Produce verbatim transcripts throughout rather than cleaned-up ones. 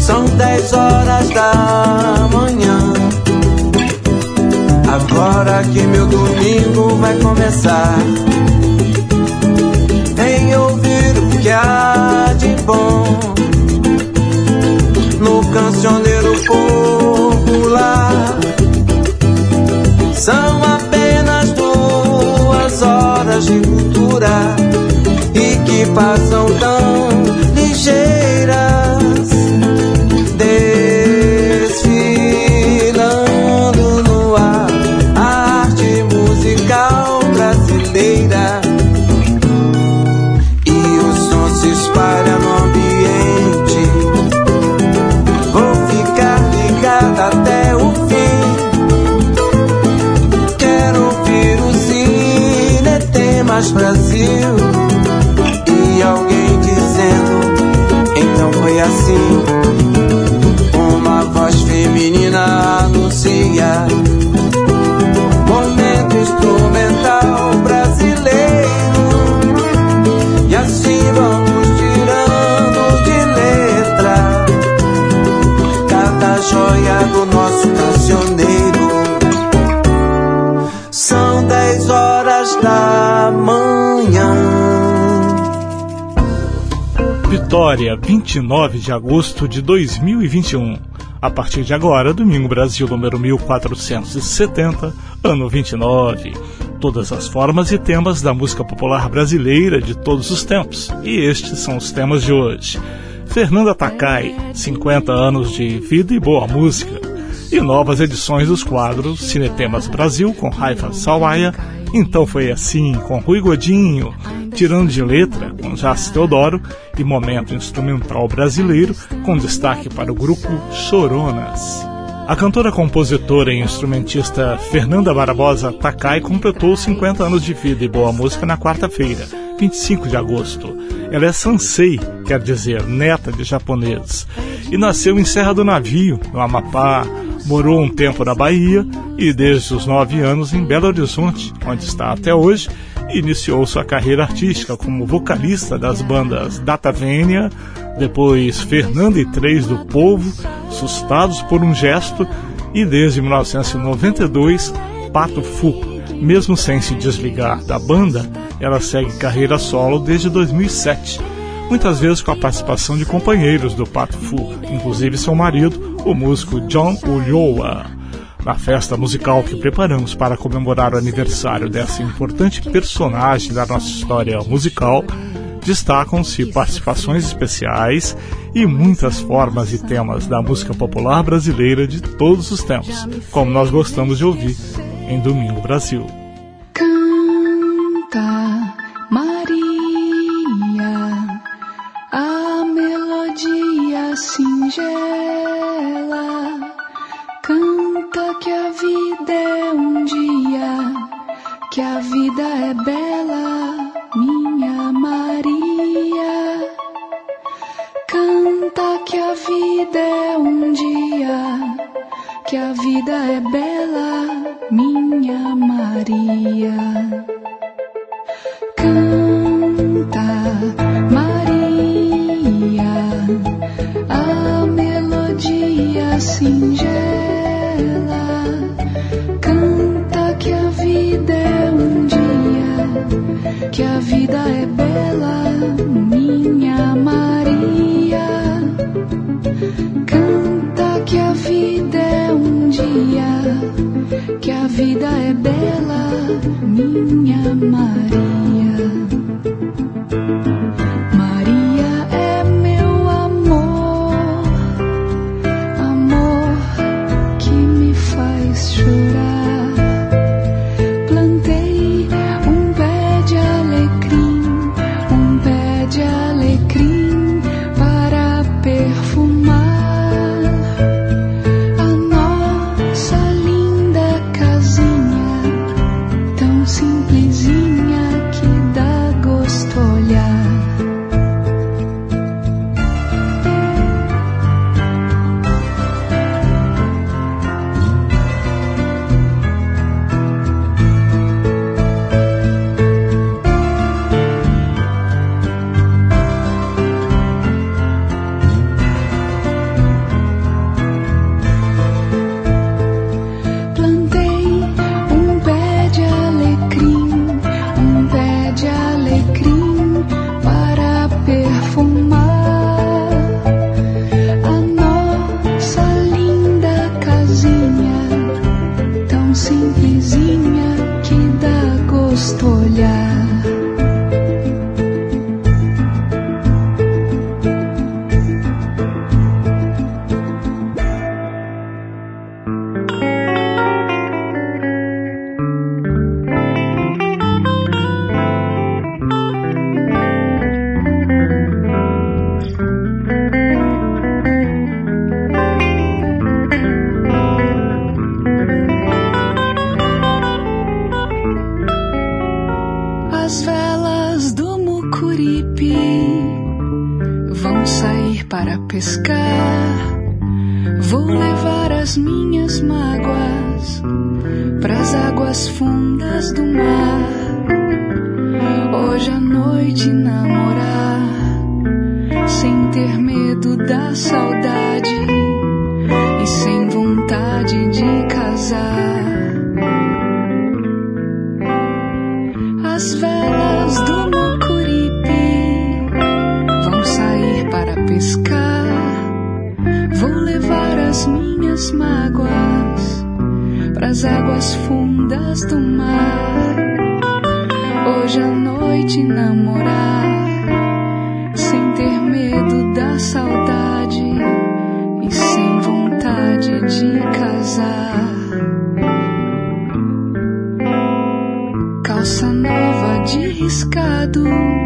São dez horas da manhã. Agora que meu domingo vai começar, em ouvir o que há de bom no cancioneiro popular. São apenas duas horas de cultura e que passam tão ligeiras, desfilando no ar a arte musical brasileira. E o som se espalha no ambiente. Vou ficar ligado até o fim. Quero ouvir o Cinetemas Brasil e alguém dizendo: então foi assim. Uma voz feminina anuncia momento instrumental brasileiro. E assim vamos tirando de letra cada joia do nosso cancioneiro. São dez horas da manhã. Vitória, vinte e nove de agosto de dois mil e vinte e um. A partir de agora, Domingo Brasil número mil quatrocentos e setenta, ano vinte e nove. Todas as formas e temas da música popular brasileira de todos os tempos. E estes são os temas de hoje. Fernanda Takai, cinquenta anos de vida e boa música. E novas edições dos quadros Cinetemas Brasil com Raifa Salwaia, Então Foi Assim com Rui Godinho, Tirando de Letra com Jaci Teodoro e Momento Instrumental Brasileiro com destaque para o grupo Choronas. A cantora, compositora e instrumentista Fernanda Barbosa Takai completou cinquenta anos de vida e boa música na quarta-feira, vinte e cinco de agosto. Ela é Sansei, quer dizer neta de japoneses, e nasceu em Serra do Navio, no Amapá. Morou um tempo na Bahia e desde os nove anos em Belo Horizonte, onde está até hoje, e iniciou sua carreira artística como vocalista das bandas Data Vênia, depois Fernanda e Três do Povo, Sustados por um Gesto, e desde mil novecentos e noventa e dois, Pato Fu. Mesmo sem se desligar da banda, ela segue carreira solo desde dois mil e sete, muitas vezes com a participação de companheiros do Pato Fu, inclusive seu marido, o músico John Ulloa. Na festa musical que preparamos para comemorar o aniversário dessa importante personagem da nossa história musical, destacam-se participações especiais e muitas formas e temas da música popular brasileira de todos os tempos, como nós gostamos de ouvir em Domingo Brasil. Canta, Maria, a melodia singela. Canta que a vida é um dia, que a vida é bela, minha Maria. Canta que a vida é um dia, que a vida é bela, minha Maria. Canta, Maria, a melodia singela. Canta que a vida é um dia, que a vida é bela, minha Maria. Canta que a vida é um dia, que a vida é bela, minha Maria. Maria é meu amor, amor que me faz chorar. Plantei um pé de alecrim, um pé de alecrim para perfumar a nossa linda casinha, tão simplesinha pescar. Vou levar as minhas mágoas pras águas fundas do mar. Hoje à noite namorar, sem ter medo da saudade e sem vontade de casar. As velas do Mucuripe vão sair para pescar. Vou levar as minhas mágoas pras águas fundas do mar. Hoje à noite namorar, sem ter medo da saudade e sem vontade de casar. Calça nova de riscado,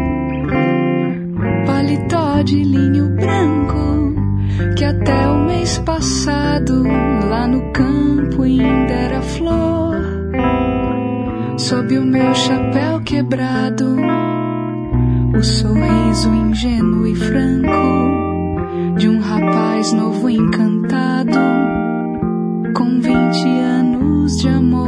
paletó de linho branco, que até o mês passado lá no campo ainda era flor. Sob o meu chapéu quebrado, o sorriso ingênuo e franco de um rapaz novo encantado, com vinte anos de amor.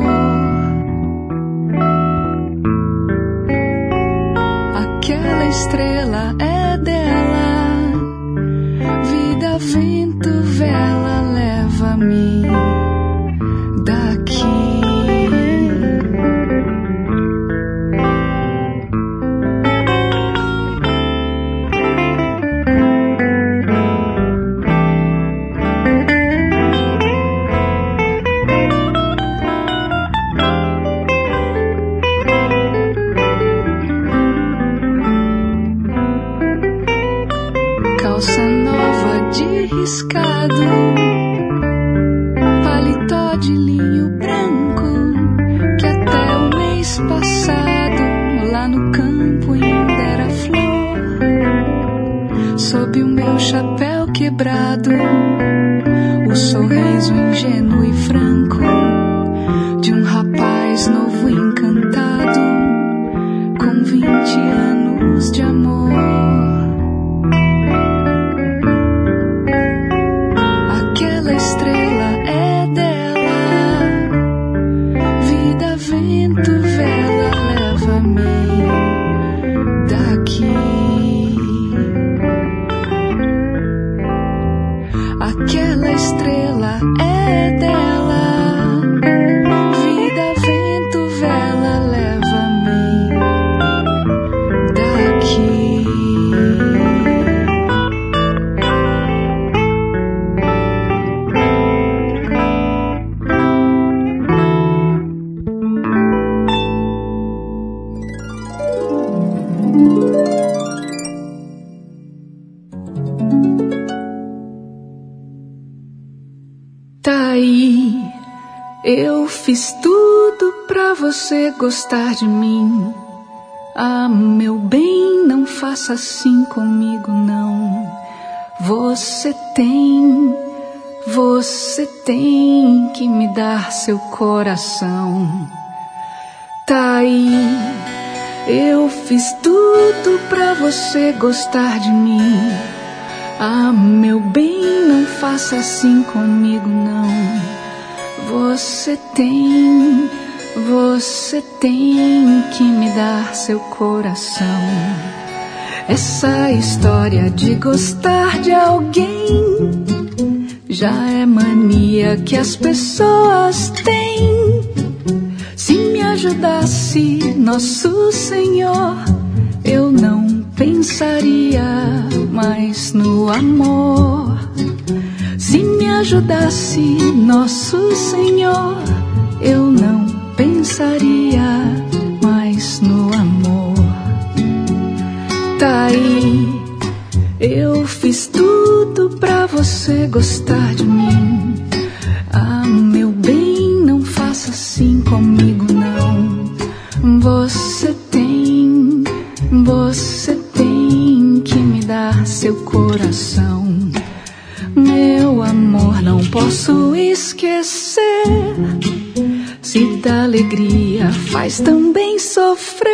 Aquela estrela é dela, vida, vento, vela, leva-me daqui. Calça nova de riscado, paletó de linho branco, que até o mês passado lá no campo ainda era flor. Sob o meu chapéu quebrado, o sorriso ingênuo e franco de um rapaz novo encantado, com vinte anos de amor. Aquela estrela é dela, vida, vento, vela, leva-me daqui. Tá aí, eu fiz tudo pra você gostar de mim. Ah, meu bem, não faça assim comigo, não. Você tem, você tem que me dar seu coração. Tá aí, eu fiz tudo pra você gostar de mim. Ah, meu bem, não faça assim comigo, não. Você tem, você tem que me dar seu coração. Essa história de gostar de alguém já é mania que as pessoas têm. Se me ajudasse Nosso Senhor, eu não pensaria mais no amor. Se me ajudasse Nosso Senhor, eu não pensaria mais no amor. Tá aí, eu fiz tudo pra você gostar de mim. Ah, meu bem, não faça assim comigo, não. Você tem, você tem que me dar seu coração. Meu amor, não posso esquecer. Se dá alegria, faz também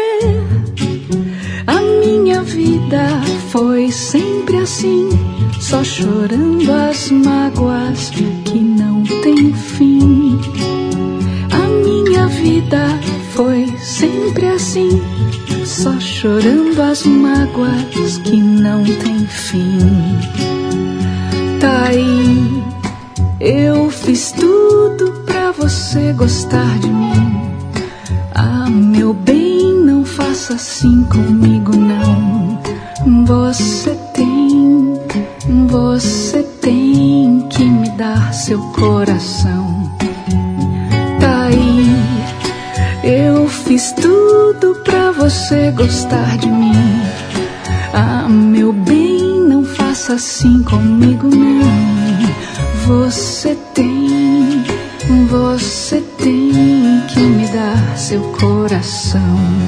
sofrer. A minha vida foi sempre assim, só chorando as mágoas que não têm fim. A minha vida foi sempre assim, só chorando as mágoas que não têm fim. Tá aí, eu fiz tudo pra você gostar de mim. Ah, meu bem, não faça assim comigo não. Você tem, você tem que me dar seu coração. Tá aí, eu fiz tudo pra você gostar de mim. Ah, meu bem, não faça assim comigo não. Você tem, você tem que me dar seu coração.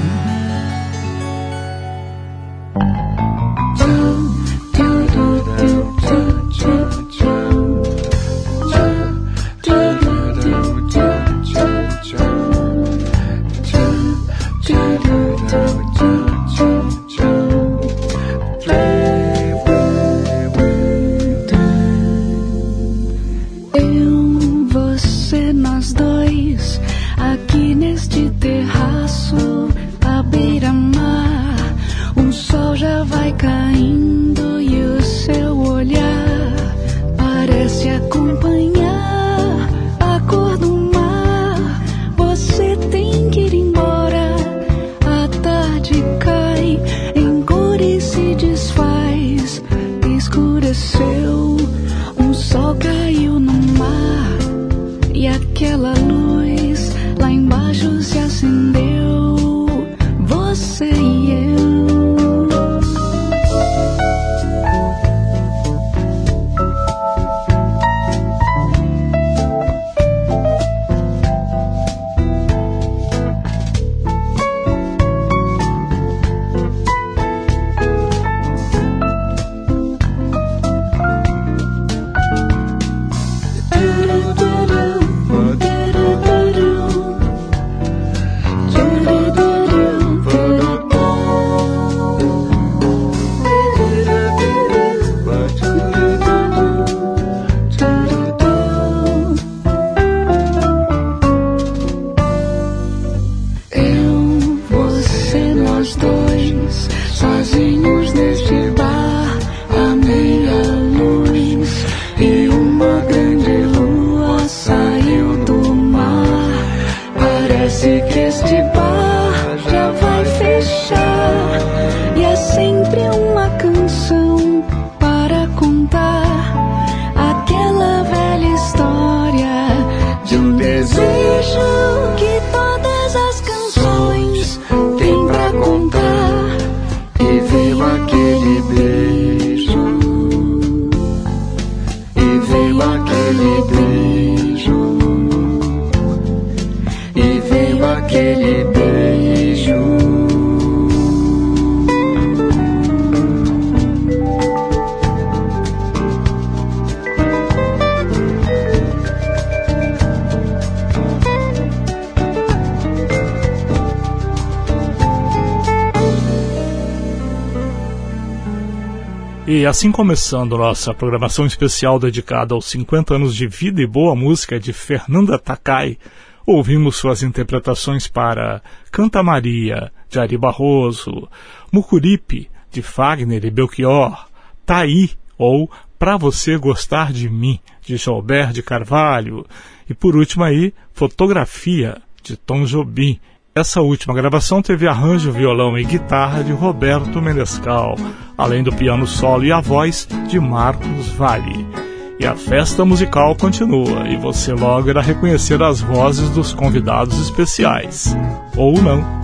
E assim começando nossa programação especial dedicada aos cinquenta anos de vida e boa música de Fernanda Takai, ouvimos suas interpretações para Canta Maria, de Ari Barroso, Mucuripe, de Fagner e Belchior, Taí, ou Pra Você Gostar de Mim, de Gilberto de Carvalho, e por último aí, Fotografia, de Tom Jobim. Essa última gravação teve arranjo, violão e guitarra de Roberto Menescal, além do piano solo e a voz de Marcos Valle. E a festa musical continua, e você logo irá reconhecer as vozes dos convidados especiais. Ou não.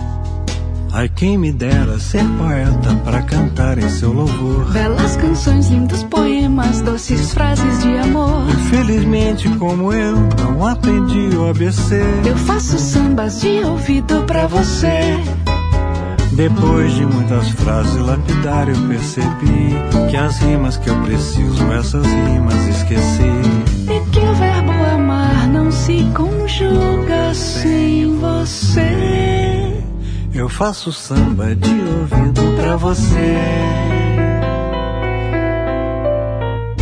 Ai, quem me dera ser poeta pra cantar em seu louvor. Belas canções, lindos poemas, doces frases de amor. Infelizmente, como eu, não aprendi o A B C. Eu faço sambas de ouvido pra você. Depois de muitas frases lapidar, eu percebi que as rimas que eu preciso, essas rimas esqueci. E que o verbo amar não se conjuga sem você. Eu faço samba de ouvido pra você.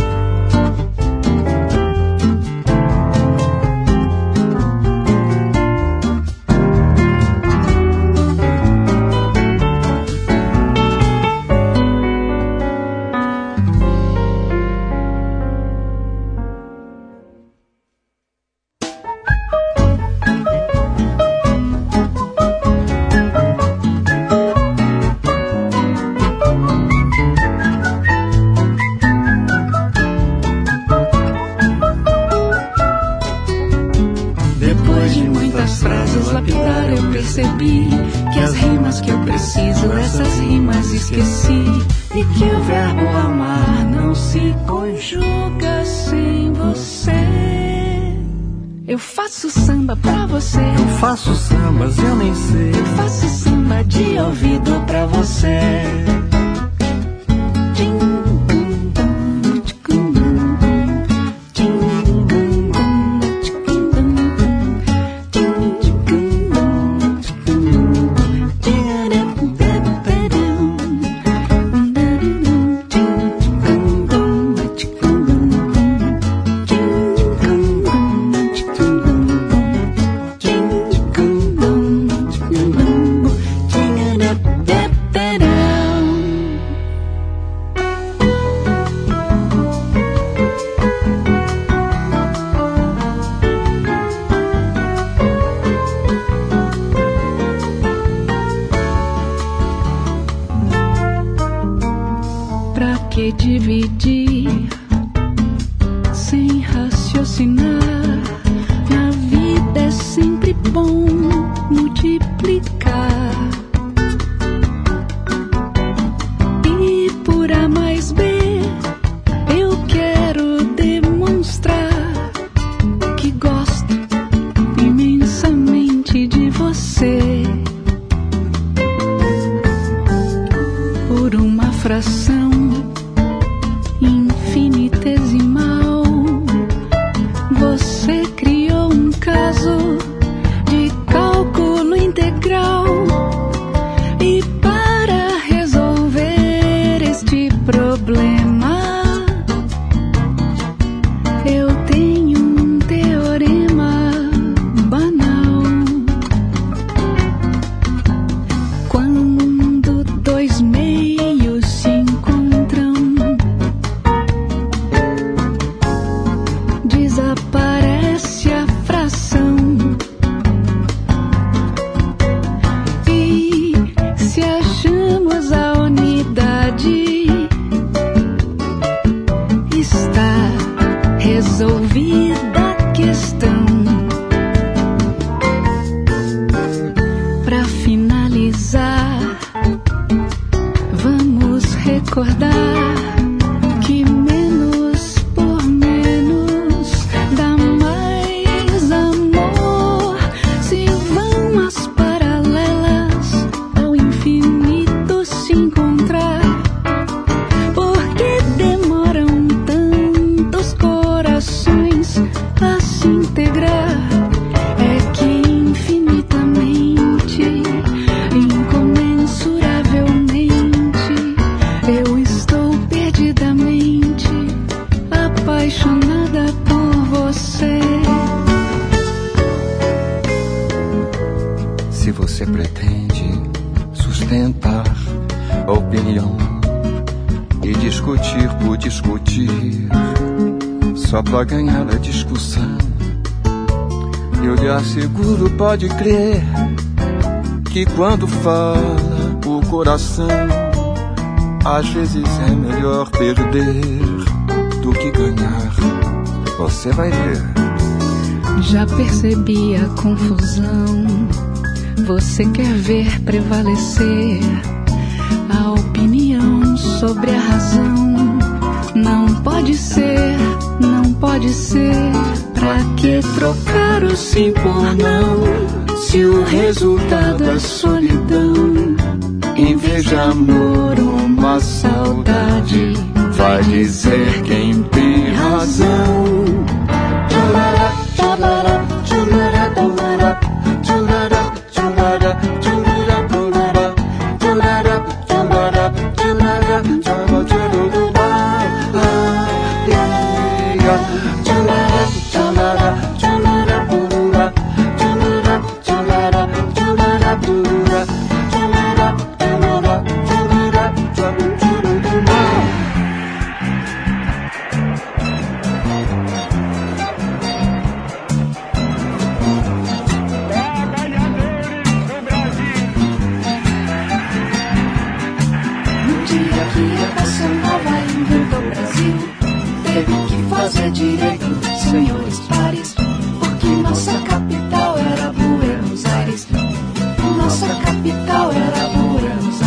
percebi que as rimas que eu preciso, essas rimas esqueci. E que o verbo amar não se conjuga sem você. Eu faço samba pra você. Eu faço sambas, eu nem sei. Eu faço samba de ouvido pra você. Pode crer que quando fala o coração, às vezes é melhor perder do que ganhar. Você vai ver. Já percebi a confusão. Você quer ver prevalecer a opinião sobre a razão. Não pode ser, não pode ser. Pra que trocar o sim por não, se o resultado é solidão? Em vez de amor, uma saudade, vai dizer quem tem razão. Tchulara, tchulara, tchulara, tchulara, tchulara, tchulara, tchulara, tchulara, tchulara, tchulara, tchulara, tchulara, tchulara. Fazer direito, senhores pares, porque nossa capital era Buenos Aires. capital era Buenos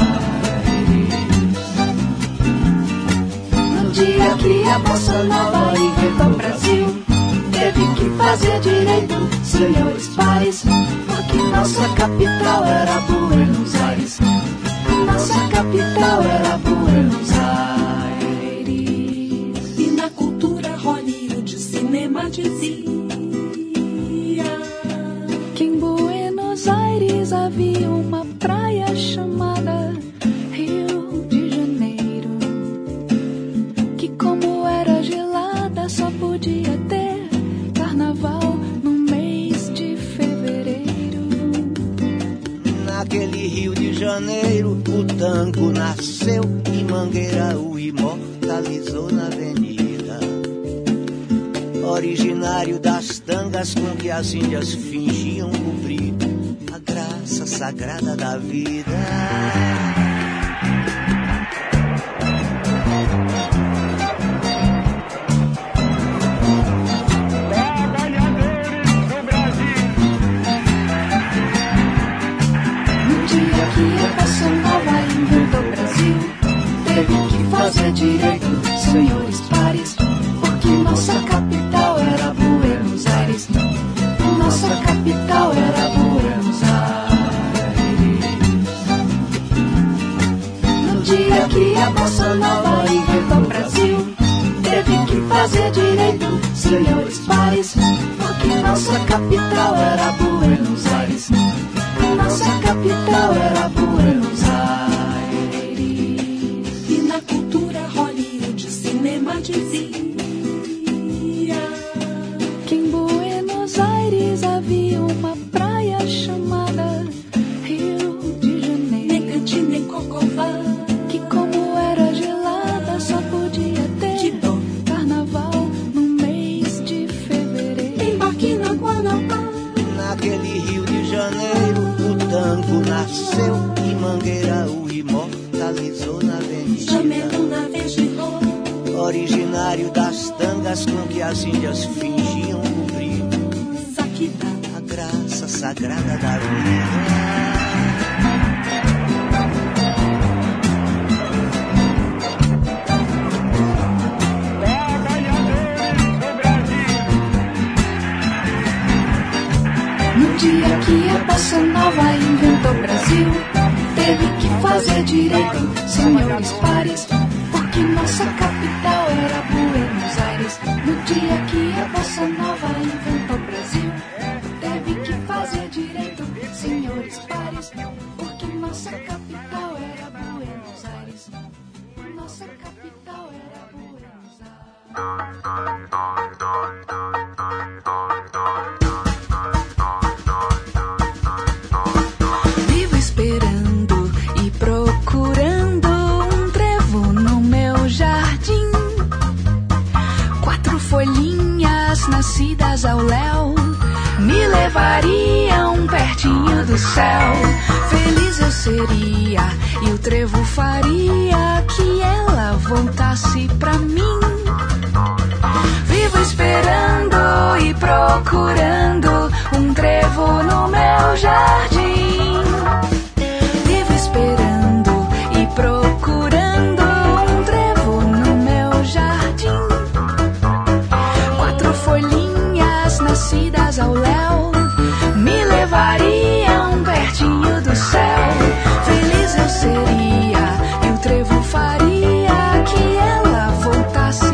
Aires. No dia que a bossa nova inventou o Brasil, teve que fazer direito, senhores pares, porque nossa capital era Buenos Aires. Nossa capital era Buenos Aires. E na cultura Hollywood, cinema dizia que em Buenos Aires havia uma praia chamada Rio de Janeiro, que como era gelada só podia ter carnaval no mês de fevereiro. Naquele Rio de Janeiro o tango nasceu e Mangueira o imortalizou na avenida. Originário das tangas com que as índias fingiam cobrir a graça sagrada da vida. Teve que fazer direito, senhores pares, porque nossa capital era Buenos Aires. Nossa capital era Buenos Aires. No dia que a bossa nova inventou o Brasil, teve que fazer direito, senhores pares, porque nossa capital era Buenos Aires. Nossa capital era Buenos Aires. dizia que em Buenos Aires havia uma praia chamada Rio de Janeiro, que como era gelada só podia ter carnaval no mês de fevereiro. Embarque na Guanabara. Naquele Rio de Janeiro o tango nasceu e Mangueira o imortalizou na avenida. Originário das tangas com que as índias fingiam cobrir a graça sagrada da vida. No dia que a bossa nova inventou o Brasil, teve que fazer direito, senhores pares, porque nossa capital era Buenos Aires. No dia que a bossa nova inventou o Brasil, teve que fazer direito, senhores pares, porque nossa capital era Buenos Aires. Nossa capital era Buenos Aires. Vivo esperando e procurando um trevo no meu jardim. Quatro folhinhas nascidas ao léu me levariam pertinho do céu. Feliz eu seria e o trevo faria que ela voltasse pra mim. Vivo esperando e procurando um trevo no meu jardim. Vivo esperando e procurando um trevo no meu jardim. Quatro folhinhas nascidas ao léu me levariam pertinho do céu. Feliz eu seria e o trevo faria que ela voltasse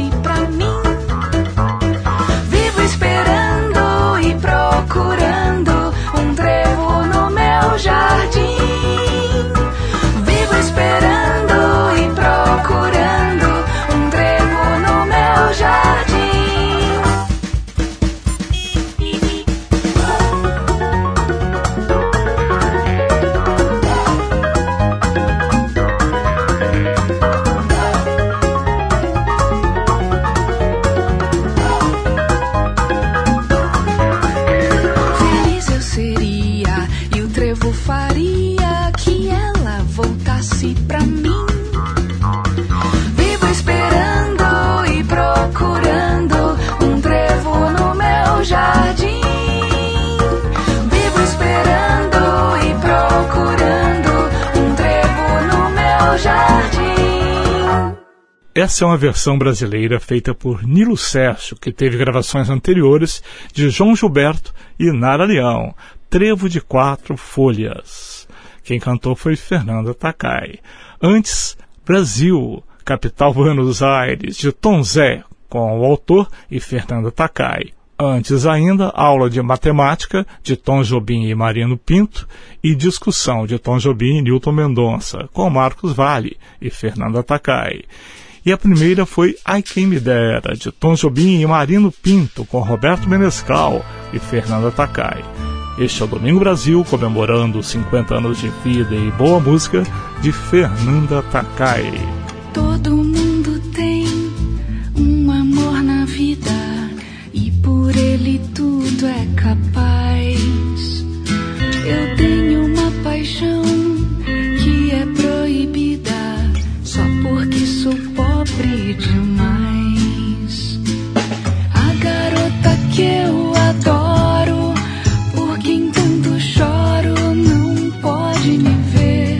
Essa é uma versão brasileira feita por Nilo Sérgio, que teve gravações anteriores de João Gilberto e Nara Leão, Trevo de Quatro Folhas. Quem cantou foi Fernanda Takai. Antes, Brasil, Capital Buenos Aires, de Tom Zé, com o autor e Fernanda Takai. Antes ainda, Aula de Matemática, de Tom Jobim e Marino Pinto, e Discussão, de Tom Jobim e Nilton Mendonça, com Marcos Valle e Fernanda Takai. E a primeira foi Ai Quem Me Dera, de Tom Jobim e Marino Pinto, com Roberto Menescal e Fernanda Takai. Este é o Domingo Brasil, comemorando os cinquenta anos de vida e boa música de Fernanda Takai. Todo mundo tem um amor na vida, e por ele tudo é capaz. Eu tenho uma paixão que é proibida, só porque sou pobre demais. A garota que eu adoro, por quem tanto choro, não pode me ver.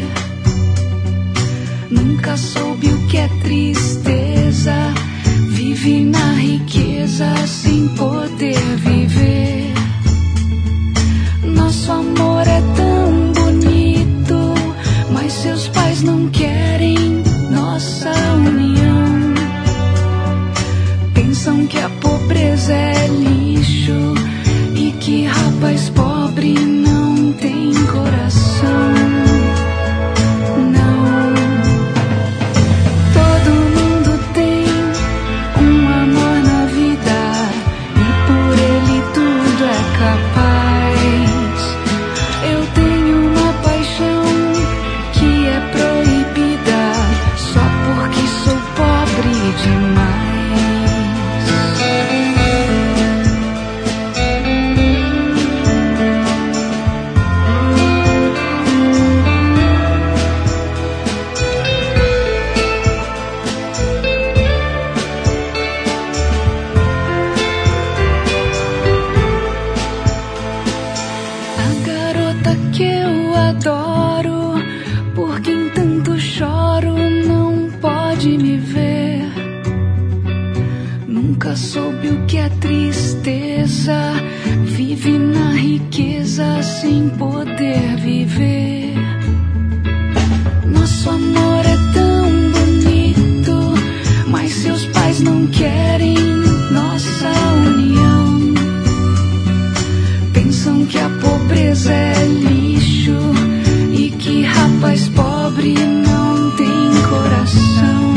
Nunca soube o que é tristeza, vive na riqueza sem poder viver. Nosso amor é tão bonito, mas seus pais não querem nossa união. Pensam que a pobreza é lixo e que rapaz pobre não tem coração. Não. Todo mundo tem um amor na vida, e por ele tudo é capaz. Eu tenho uma paixão que é proibida, só porque sou pobre demais. Soube o que é tristeza, vive na riqueza sem poder viver. Nosso amor é tão bonito, mas seus pais não querem nossa união. Pensam que a pobreza é lixo e que rapaz pobre não tem coração.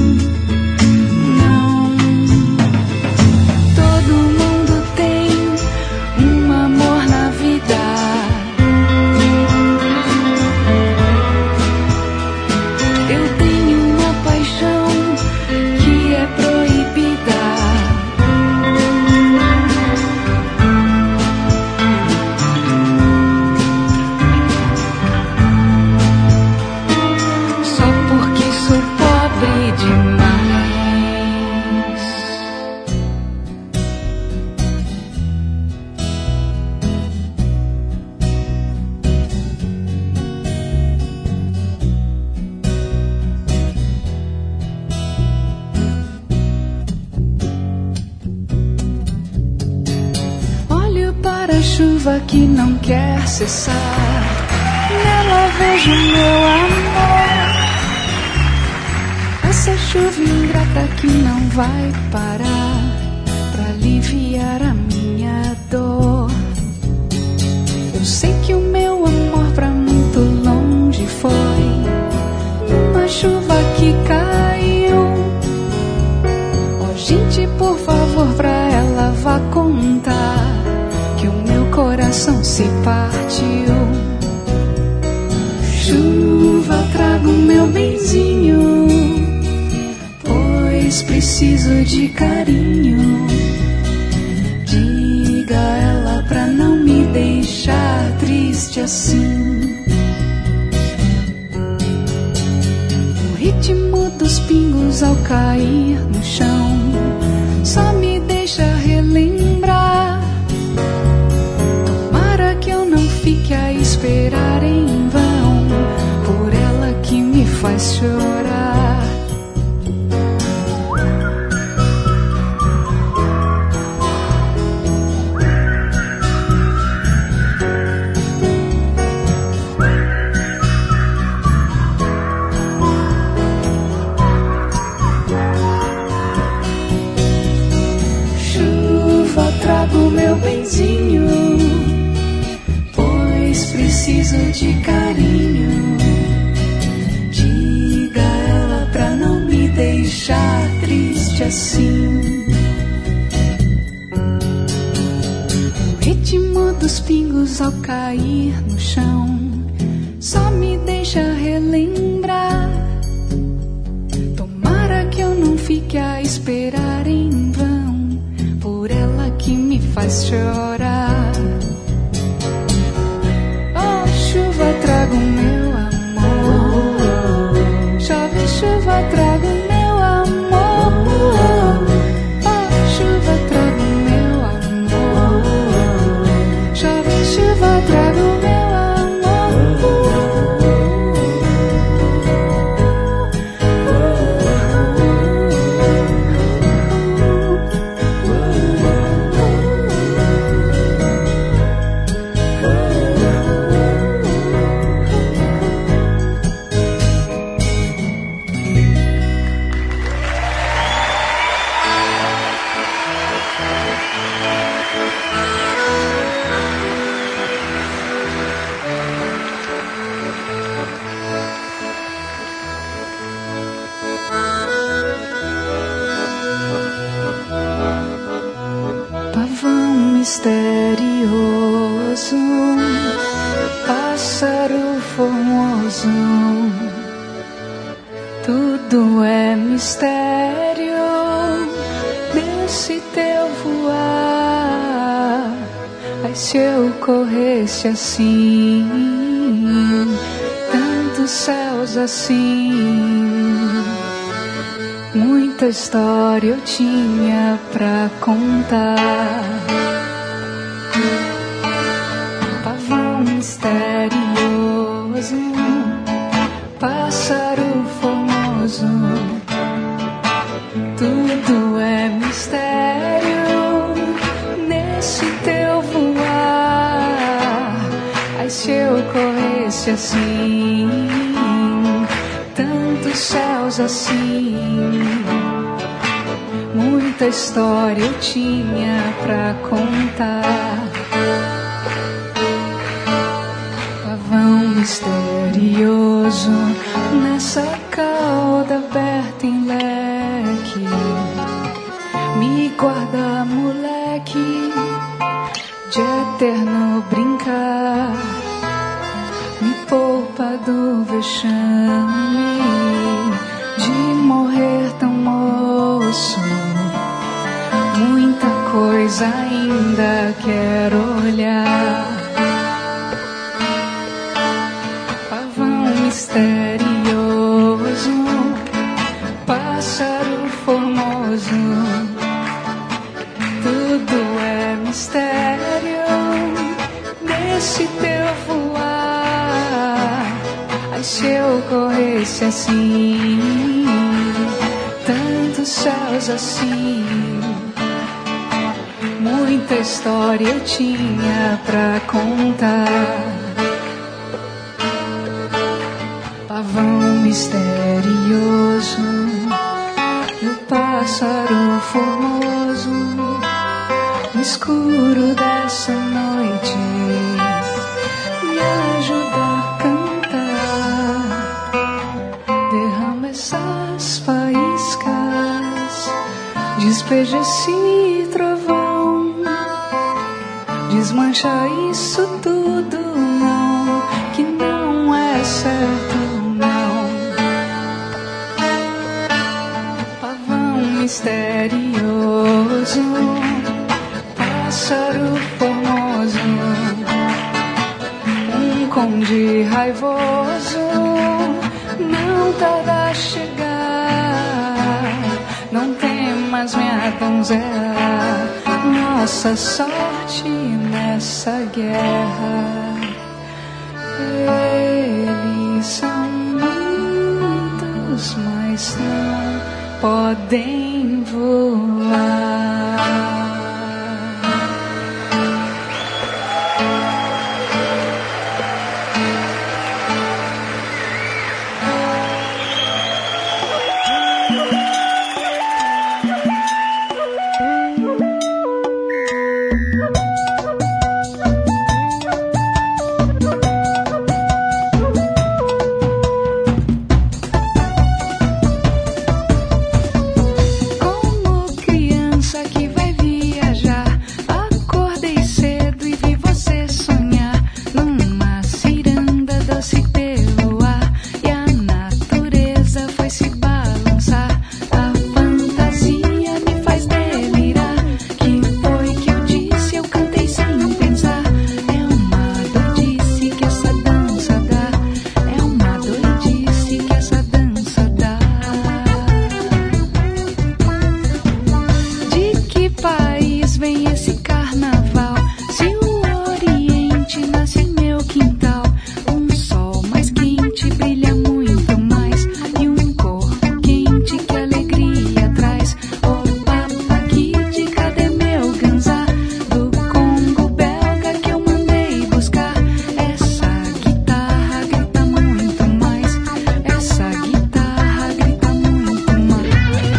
Que não quer cessar, nela vejo meu amor. Essa chuva ingrata que não vai parar pra aliviar a minha dor. Eu sei que o meu amor pra muito longe foi numa chuva que caiu. Oh, gente, por favor, pra ela vá contar que o meu coração se partiu. Chuva, traga o meu benzinho, pois preciso de carinho. Diga a ela pra não me deixar triste assim. O ritmo dos pingos ao cair no chão só me deixa relembrar. Fique a esperar em vão por ela que me faz chorar. trago meu benzinho, pois preciso de carinho. Diga a ela pra não me deixar triste assim. O ritmo dos pingos ao cair no chão só me deixa relembrar. Tomara que eu não fique a esperar em vão por ela que me faz chorar. Oh, chuva, traga o meu amor. Chove, chuva, traga o meu amor. Oh, chuva, traga o meu amor. Chove, chuva, traga o meu amor. Misterioso, pássaro formoso, tudo é mistério nesse teu voar. Ai, se eu corresse assim, tantos céus assim, muita história eu tinha pra contar. Pavão misterioso, pássaro formoso, tudo é mistério nesse teu voar. Ai, se eu corresse assim, tantos céus assim, muita história eu tinha pra contar. Pavão misterioso, nessa cauda aberta em leque, me guarda, moleque, de eterno brincar. Me poupa do vexame de morrer tão moço. Muita coisa ainda quero olhar. Pavão misterioso, pássaro formoso, tudo é mistério nesse teu voar. Ai, se eu corresse assim, tantos céus assim, muita história eu tinha pra contar. Pavão misterioso, meu pássaro formoso, no escuro dessa noite, me ajuda a cantar. Derrama essas faíscas, despeja esse trovão, desmancha isso tudo, não, que não é certo. Misterioso, pássaro formoso, um conde raivoso, não tarda a chegar. Não temas, minha donzela, nossa sorte nessa guerra. Eles são muitos, mas não podem voar. vem esse carnaval. Se o Oriente nasce em meu quintal, um sol mais quente brilha muito mais, e um corpo quente que alegria traz. Ô Papa Kid, cadê meu ganzá? Do Congo belga que eu mandei buscar. Essa guitarra grita muito mais, essa guitarra grita muito mais.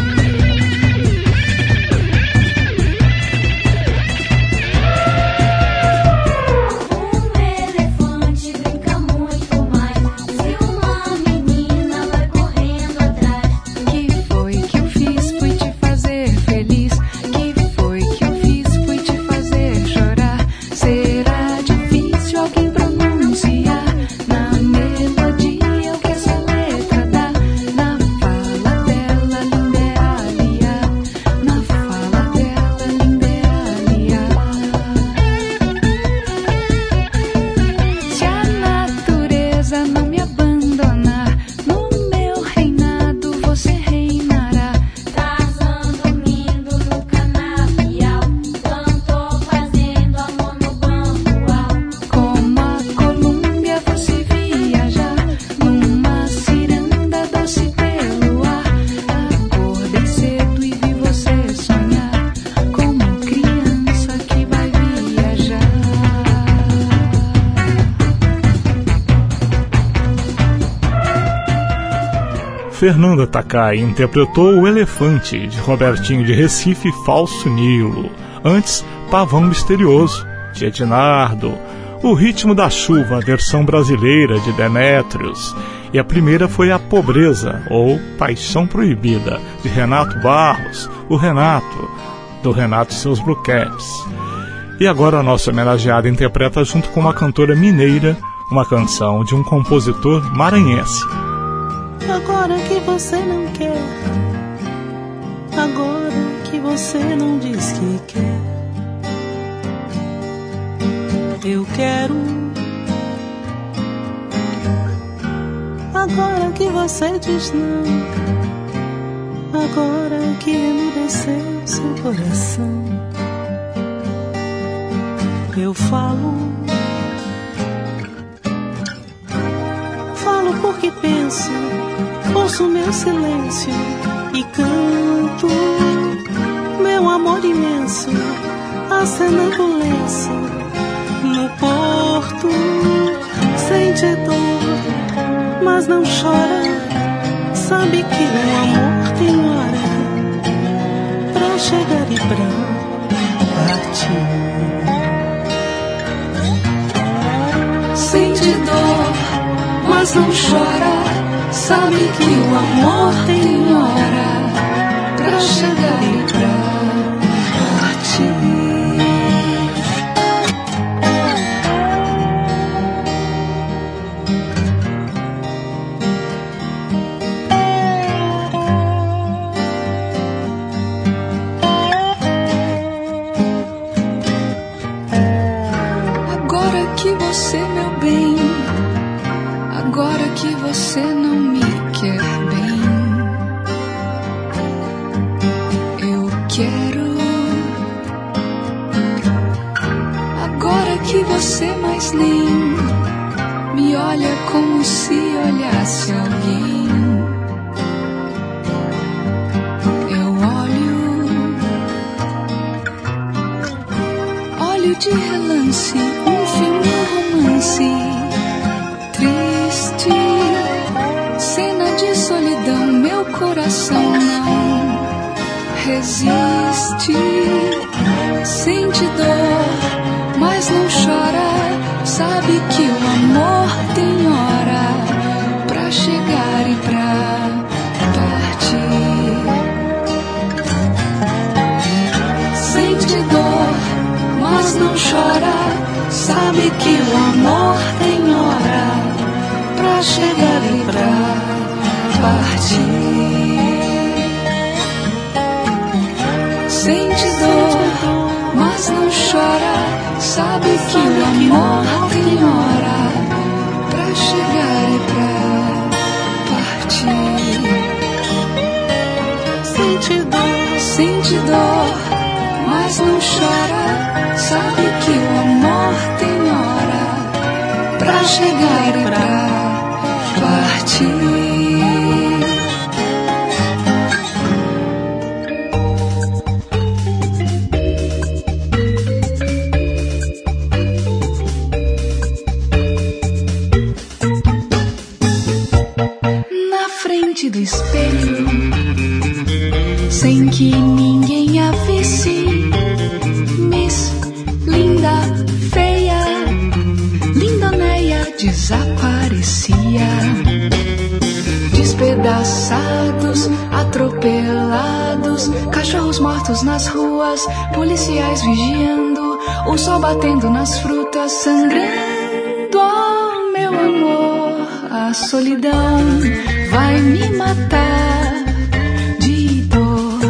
Fernanda Takai interpretou O Elefante, de Robertinho de Recife e Falso Nilo. Antes, Pavão Misterioso, de Ednardo. O Ritmo da Chuva, a versão brasileira de Demétrios. E a primeira foi A Pobreza, ou Paixão Proibida, de Renato Barros, o Renato, do Renato e seus Blue Caps. E agora a nossa homenageada interpreta junto com uma cantora mineira uma canção de um compositor maranhense. Agora que você não quer, agora que você não diz que quer, eu quero. Agora que você diz não, agora que emudeceu seu coração, eu falo. Falo porque penso, ouço meu silêncio e canto meu amor imenso, acenando o lenço no porto. Sente dor, mas não chora, sabe que o amor tem hora pra chegar e pra partir. Sente dor, mas não chora, sabe que o amor tem hora pra chegar e pra partir. Agora que você, meu bem, agora que você não me quer bem, eu quero. Agora que você mais nem me olha como se olhasse alguém, eu olho, olho de relance um filme, um romance triste, cena de solidão, meu coração não resiste. Sente dor, mas não chora, sabe que o amor tem hora pra chegar e pra partir. Sente dor, mas não chora, sabe que o amor tem hora pra chegar e pra partir. Sente dor, mas não chora, sabe que o amor tem hora pra chegar e pra partir. Sente dor, sente dor, mas mas não chora. Sabe que o amor tem hora pra chegar e pra partir. Do espelho, sem que ninguém a visse, Miss Linda Feia, Lindonéia desaparecia. Despedaçados, atropelados, cachorros mortos nas ruas, policiais vigiando, o sol batendo nas frutas, sangrando. Oh, meu amor, a solidão vai me matar de dor.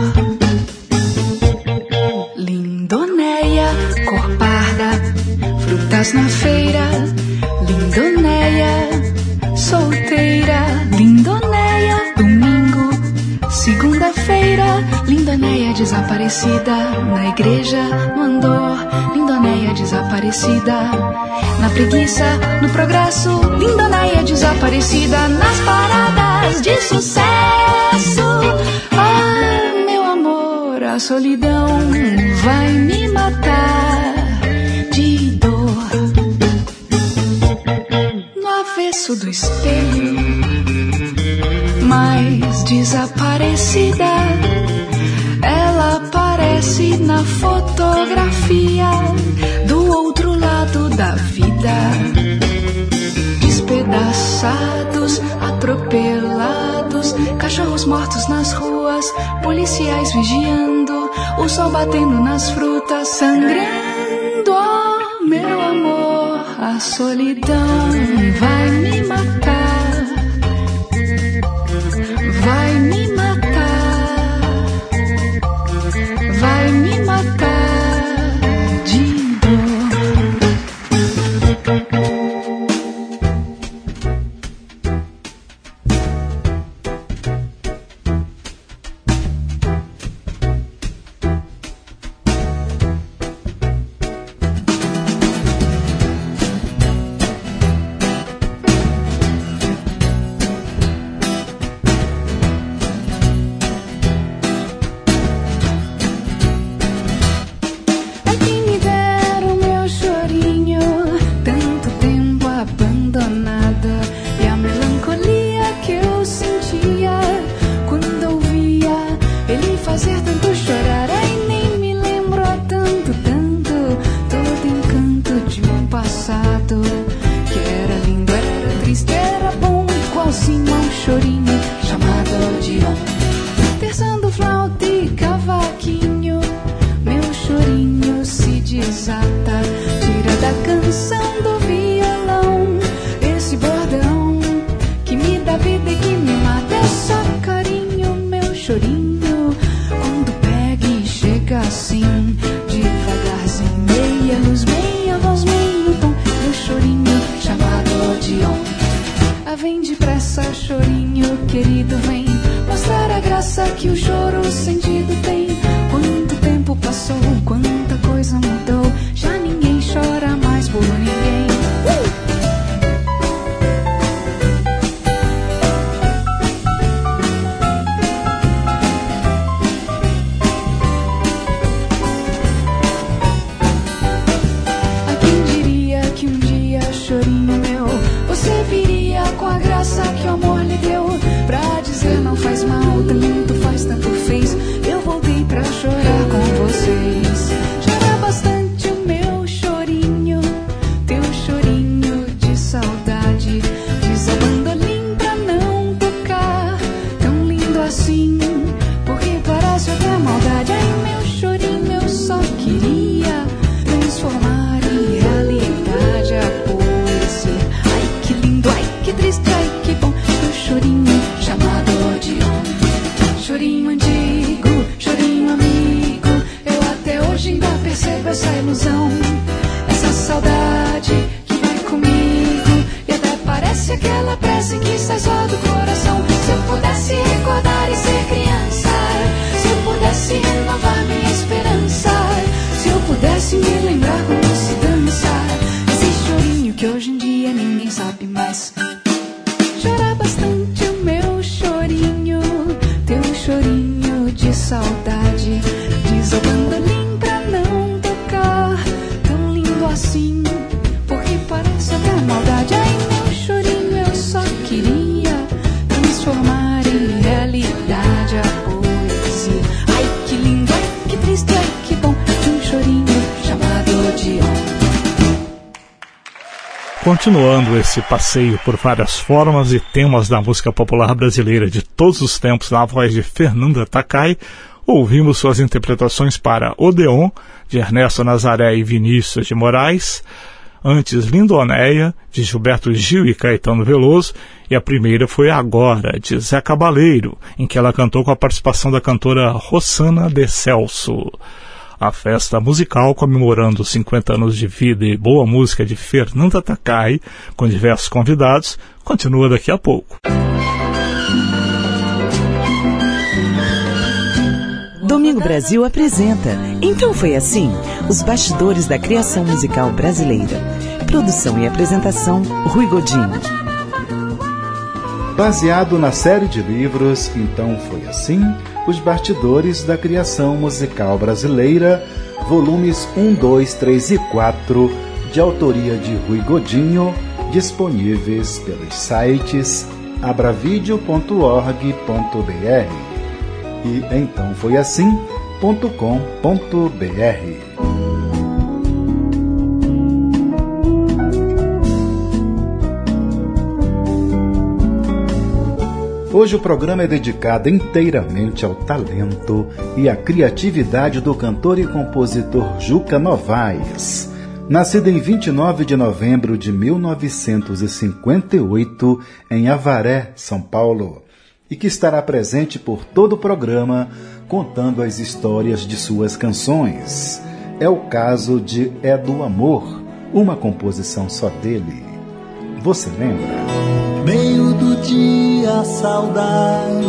Lindonéia, cor parda, frutas na feira. Lindonéia, solteira. Lindonéia, domingo, segunda-feira. Lindonéia desaparecida na igreja, no andor. Lindonéia desaparecida na preguiça, no progresso. Lindonéia desaparecida nas paradas de sucesso. Ah, meu amor, a solidão vai me matar de dor. No avesso do espelho, mais desaparecida, ela aparece na fotografia do outro lado da vida. Despedaçados, atropelados, cachorros mortos nas ruas, policiais vigiando, o sol batendo nas frutas, sangrando. Oh, meu amor, a solidão vai me matar, vai me matar, vai me matar. Se renovar minha esperança, Continuando esse passeio por várias formas e temas da música popular brasileira de todos os tempos na voz de Fernanda Takai, ouvimos suas interpretações para Odeon, de Ernesto Nazaré e Vinícius de Moraes, antes Lindonéia, de Gilberto Gil e Caetano Veloso, e a primeira foi Agora, de Zé Cabaleiro, em que ela cantou com a participação da cantora Rossana de Celso. A festa musical comemorando os cinquenta anos de vida e boa música de Fernanda Takai, com diversos convidados, continua daqui a pouco. Domingo Brasil apresenta Então Foi Assim, os bastidores da criação musical brasileira. Produção e apresentação, Rui Godinho. Baseado na série de livros Então Foi Assim, os bastidores da criação musical brasileira, volumes um, dois, três e quatro, de autoria de Rui Godinho, disponíveis pelos sites abravideo ponto org ponto br e então foi assim ponto com ponto br. Hoje o programa é dedicado inteiramente ao talento e à criatividade do cantor e compositor Juca Novaes, nascido em vinte e nove de novembro de mil novecentos e cinquenta e oito em Avaré, São Paulo, e que estará presente por todo o programa contando as histórias de suas canções. É o caso de É do Amor, uma composição só dele. Você lembra? Meio do dia, saudade,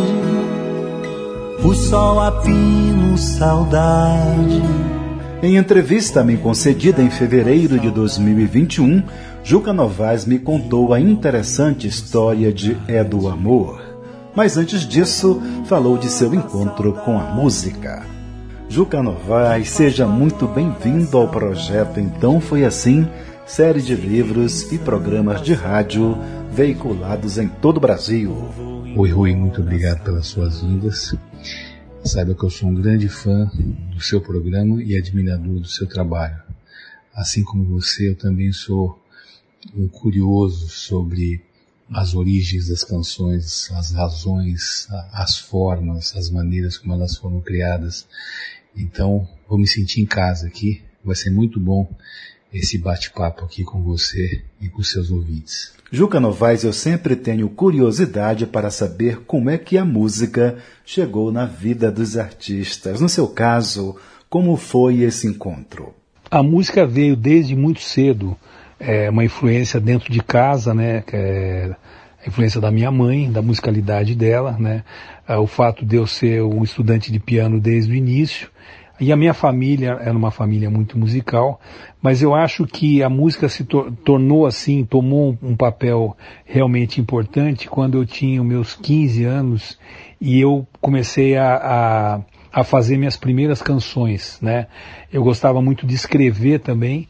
o sol a pino, saudade. Em entrevista a mim concedida em fevereiro de dois mil e vinte e um, Juca Novaes me contou a interessante história de É do Amor. Mas antes disso, falou de seu encontro com a música. Juca Novaes, seja muito bem-vindo ao projeto Então Foi Assim, série de livros e programas de rádio veiculados em todo o Brasil. Oi, Rui, muito obrigado pelas suas vindas. Saiba que eu sou um grande fã do seu programa e admirador do seu trabalho. Assim como você, eu também sou um curioso sobre as origens das canções, as razões, as formas, as maneiras como elas foram criadas. Então, vou me sentir em casa aqui. Vai ser muito bom esse bate-papo aqui com você e com seus ouvintes. Juca Novaes, eu sempre tenho curiosidade para saber como é que a música chegou na vida dos artistas. No seu caso, como foi esse encontro? A música veio desde muito cedo, é uma influência dentro de casa, né? É a influência da minha mãe, da musicalidade dela, né? O fato de eu ser um estudante de piano desde o início. E a minha família era uma família muito musical, mas eu acho que a música se tor- tornou assim, tomou um, um papel realmente importante quando eu tinha os meus quinze anos e eu comecei a, a, a fazer minhas primeiras canções, né? Eu gostava muito de escrever também,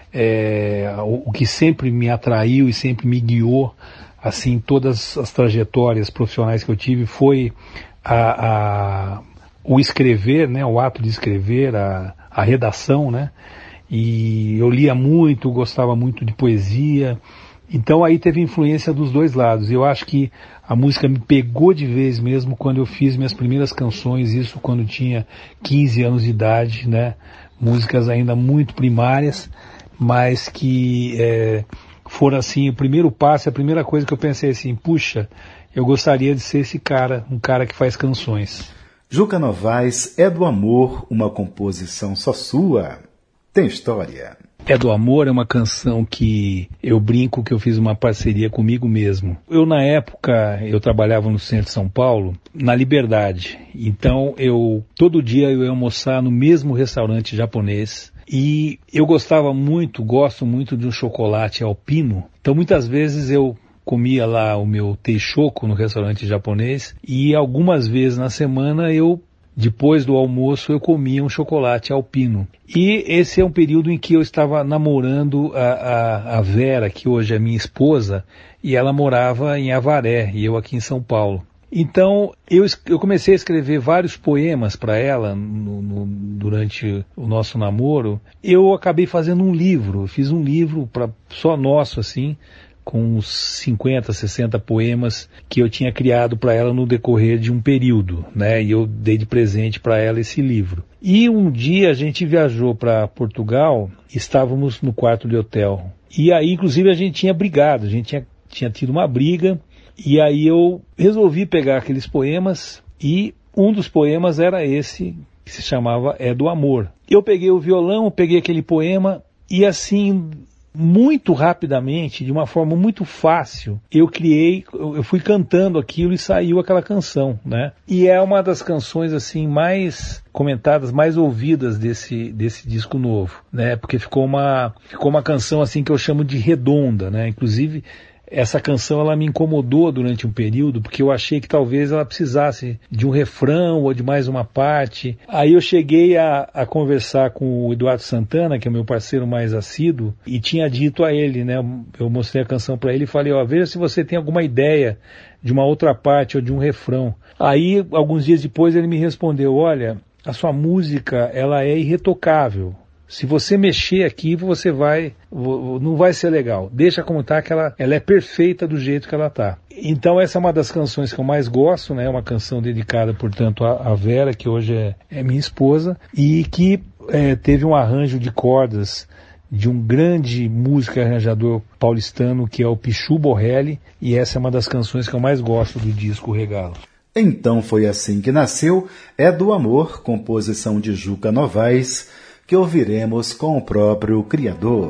é, o, o que sempre me atraiu e sempre me guiou, assim, todas as trajetórias profissionais que eu tive foi a... a o escrever, né, o ato de escrever, a, a redação, né, e eu lia muito, gostava muito de poesia, então aí teve influência dos dois lados. Eu acho que a música me pegou de vez mesmo quando eu fiz minhas primeiras canções, isso quando eu tinha quinze anos de idade, né, músicas ainda muito primárias, mas que é, foram assim, o primeiro passo, a primeira coisa que eu pensei assim, puxa, eu gostaria de ser esse cara, um cara que faz canções. Juca Novaes, É do Amor, uma composição só sua. Tem história. É do Amor é uma canção que eu brinco que eu fiz uma parceria comigo mesmo. Eu, na época, eu trabalhava no centro de São Paulo, na Liberdade. Então, eu todo dia eu ia almoçar no mesmo restaurante japonês. E eu gostava muito, gosto muito de um chocolate alpino. Então, muitas vezes eu comia lá o meu teishoku no restaurante japonês e algumas vezes na semana eu, depois do almoço, eu comia um chocolate alpino. E esse é um período em que eu estava namorando a, a, a Vera, que hoje é minha esposa, e ela morava em Avaré e eu aqui em São Paulo. Então, eu, eu comecei a escrever vários poemas para ela no, no, durante o nosso namoro. Eu acabei fazendo um livro, fiz um livro pra, só nosso, assim, com uns cinquenta, sessenta poemas que eu tinha criado para ela no decorrer de um período, né? E eu dei de presente para ela esse livro. E um dia a gente viajou para Portugal, estávamos no quarto de hotel. E aí, inclusive, a gente tinha brigado, a gente tinha, tinha tido uma briga. E aí eu resolvi pegar aqueles poemas e um dos poemas era esse, que se chamava É do Amor. Eu peguei o violão, peguei aquele poema e assim, muito rapidamente, de uma forma muito fácil, eu criei, eu fui cantando aquilo e saiu aquela canção, né? E é uma das canções assim mais comentadas, mais ouvidas desse, desse disco novo, né? Porque ficou uma, ficou uma canção assim que eu chamo de redonda, né? Inclusive, essa canção ela me incomodou durante um período, porque eu achei que talvez ela precisasse de um refrão ou de mais uma parte. Aí eu cheguei a, a conversar com o Eduardo Santana, que é o meu parceiro mais assíduo, e tinha dito a ele, né, eu mostrei a canção para ele e falei, ó, veja se você tem alguma ideia de uma outra parte ou de um refrão. Aí, alguns dias depois, ele me respondeu, olha, a sua música ela é irretocável. Se você mexer aqui, você vai, não vai ser legal. Deixa como está, que ela, ela é perfeita do jeito que ela está. Então essa é uma das canções que eu mais gosto, né? Uma canção dedicada, portanto, à, à Vera, que hoje é, é minha esposa, e que é, teve um arranjo de cordas de um grande músico e arranjador paulistano, que é o Pichu Borrelli, e essa é uma das canções que eu mais gosto do disco Regalo. Então foi assim que nasceu É do Amor, composição de Juca Novaes, que ouviremos com o próprio criador.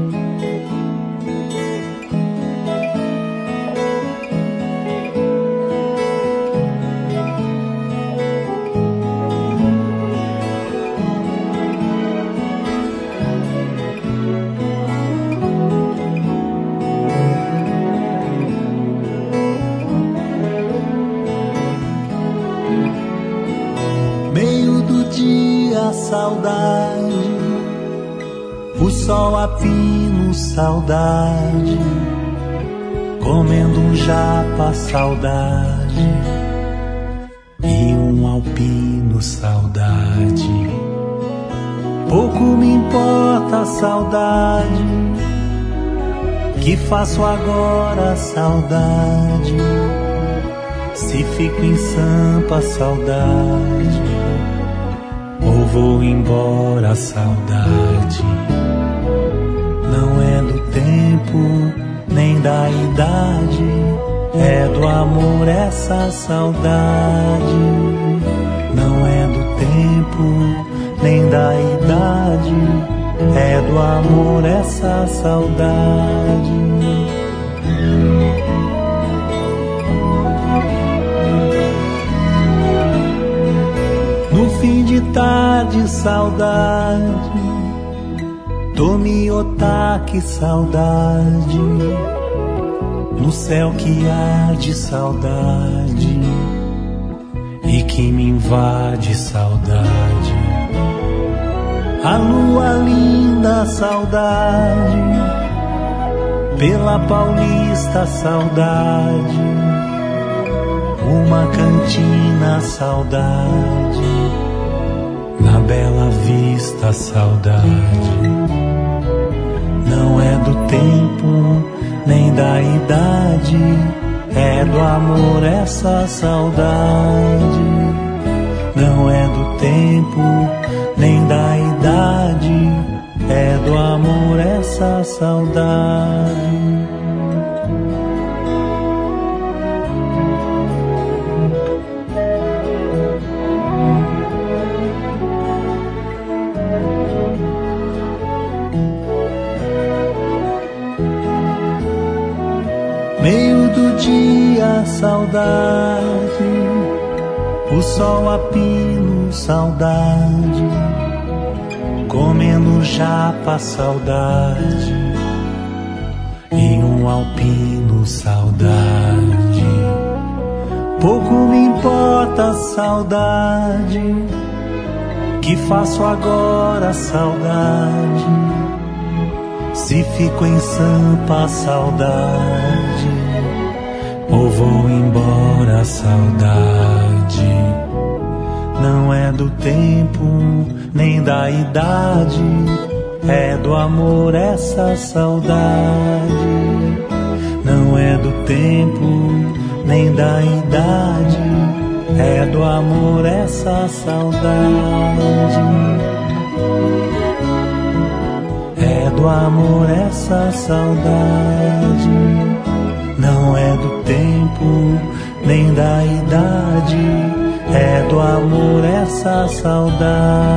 Meio do dia, saudade, o sol a pino, saudade, comendo um japa, saudade, e um alpino, saudade. Pouco me importa a saudade, que faço agora, saudade, se fico em Sampa, saudade, ou vou embora, saudade. Não é do tempo, nem da idade, é do amor essa saudade. Não é do tempo, nem da idade, é do amor essa saudade. No fim de tarde, saudade, tome otaki, saudade, no céu que arde, saudade, e que me invade, saudade. A lua linda, saudade, pela Paulista, saudade, uma cantina, saudade, na Bela Vista, saudade. Não é do tempo, nem da idade, é do amor essa saudade. Não é do tempo, nem da idade, é do amor essa saudade. Meio do dia, saudade, o sol a pino, saudade, comendo japa, saudade, e um alpino, saudade. Pouco me importa a saudade, que faço agora, saudade, se fico em Sampa, saudade, ou vou embora, saudade. Não é do tempo, nem da idade, é do amor essa saudade. Não é do tempo, nem da idade, é do amor essa saudade. É do amor essa saudade. Não é do tempo, nem da idade, é do amor essa saudade.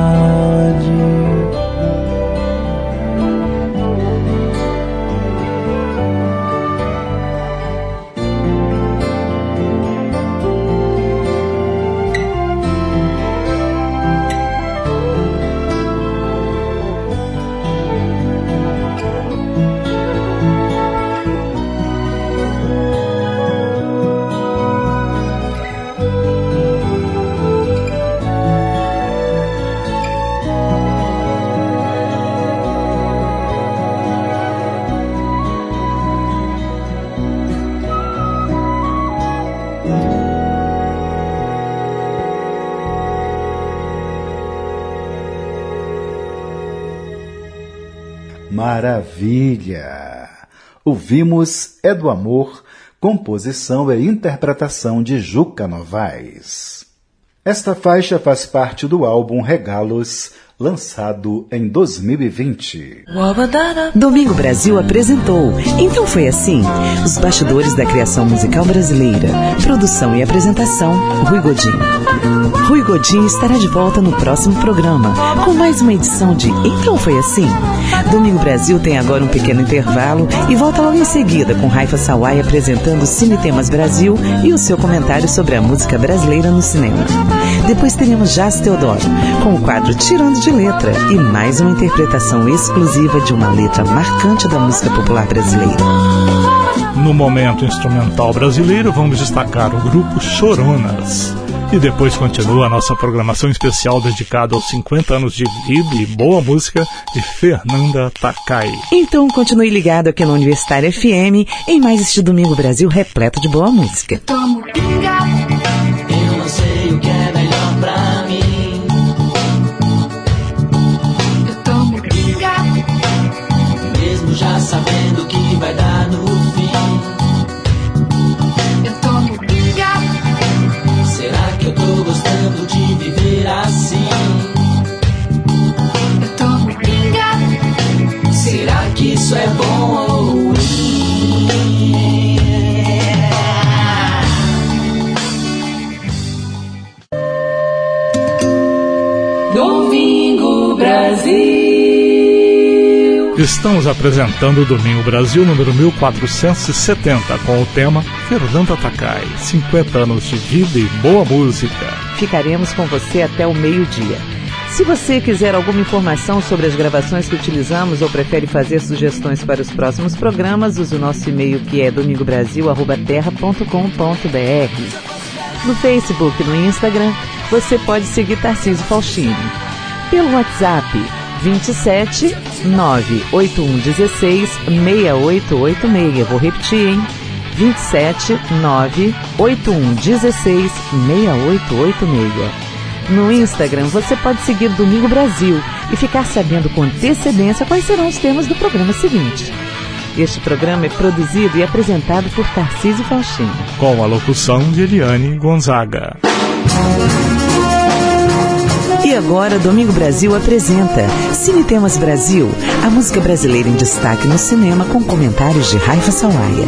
Maravilha! Ouvimos É do Amor, composição e interpretação de Juca Novaes. Esta faixa faz parte do álbum Regalos, lançado em dois mil e vinte. Domingo Brasil apresentou Então Foi Assim, os bastidores da criação musical brasileira. Produção e apresentação, Rui Godinho. Rui Godinho estará de volta no próximo programa, com mais uma edição de Então Foi Assim. Domingo Brasil tem agora um pequeno intervalo e volta logo em seguida com Raifa Sawai apresentando Cine Temas Brasil e o seu comentário sobre a música brasileira no cinema. Depois teremos Jazz Teodoro, com o quadro Tirando de Letra e mais uma interpretação exclusiva de uma letra marcante da música popular brasileira. No momento instrumental brasileiro, vamos destacar o grupo Choronas. E depois continua a nossa programação especial dedicada aos cinquenta anos de vida e boa música de Fernanda Takai. Então continue ligado aqui no Universitário F M em mais este Domingo Brasil repleto de boa música. Tomo pinga, eu não sei o que é melhor pra mim. Eu tomo pinga, mesmo já sabendo que vai dar no fim. Eu tomo pinga, será que eu tô gostando de viver assim? Eu tomo pinga, será que isso é bom ou ruim? Domingo Brasil. Estamos apresentando o Domingo Brasil número mil quatrocentos e setenta com o tema Fernanda Takai, cinquenta anos de vida e boa música. Ficaremos com você até o meio-dia. Se você quiser alguma informação sobre as gravações que utilizamos ou prefere fazer sugestões para os próximos programas, use o nosso e-mail que é domingobrasil arroba terra ponto com ponto b r. No Facebook e no Instagram, você pode seguir Tarcísio Faustini. Pelo WhatsApp vinte e sete, nove oito um um seis, seis oito oito seis. Vou repetir, hein? vinte e sete, nove oito um um seis, seis oito oito seis. No Instagram, você pode seguir Domingo Brasil e ficar sabendo com antecedência quais serão os temas do programa seguinte. Este programa é produzido e apresentado por Tarcísio Faustini, com a locução de Eliane Gonzaga. E agora, Domingo Brasil apresenta Cine Temas Brasil, a música brasileira em destaque no cinema, com comentários de Raifa Sawaia.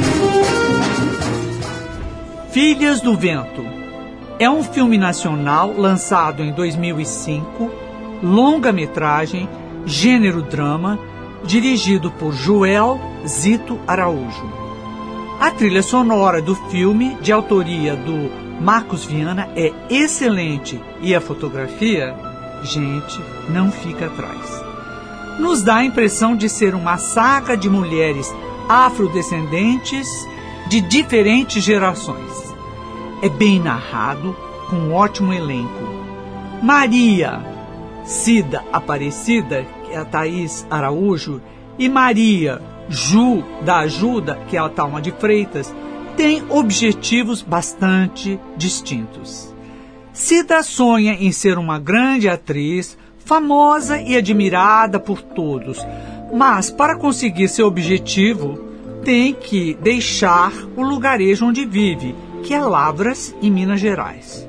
Filhas do Vento é um filme nacional lançado em dois mil e cinco, longa-metragem, gênero drama, dirigido por Joel Zito Araújo. A trilha sonora do filme, de autoria do Marcos Viana, é excelente e a fotografia, gente, não fica atrás. Nos dá a impressão de ser uma saga de mulheres afrodescendentes de diferentes gerações. É bem narrado, com um ótimo elenco. Maria Cida Aparecida, que é a Thaís Araújo, e Maria Ju da Ajuda, que é a Thalma de Freitas, têm objetivos bastante distintos. Cida sonha em ser uma grande atriz, famosa e admirada por todos, mas para conseguir seu objetivo, tem que deixar o lugarejo onde vive, que é Lavras, em Minas Gerais.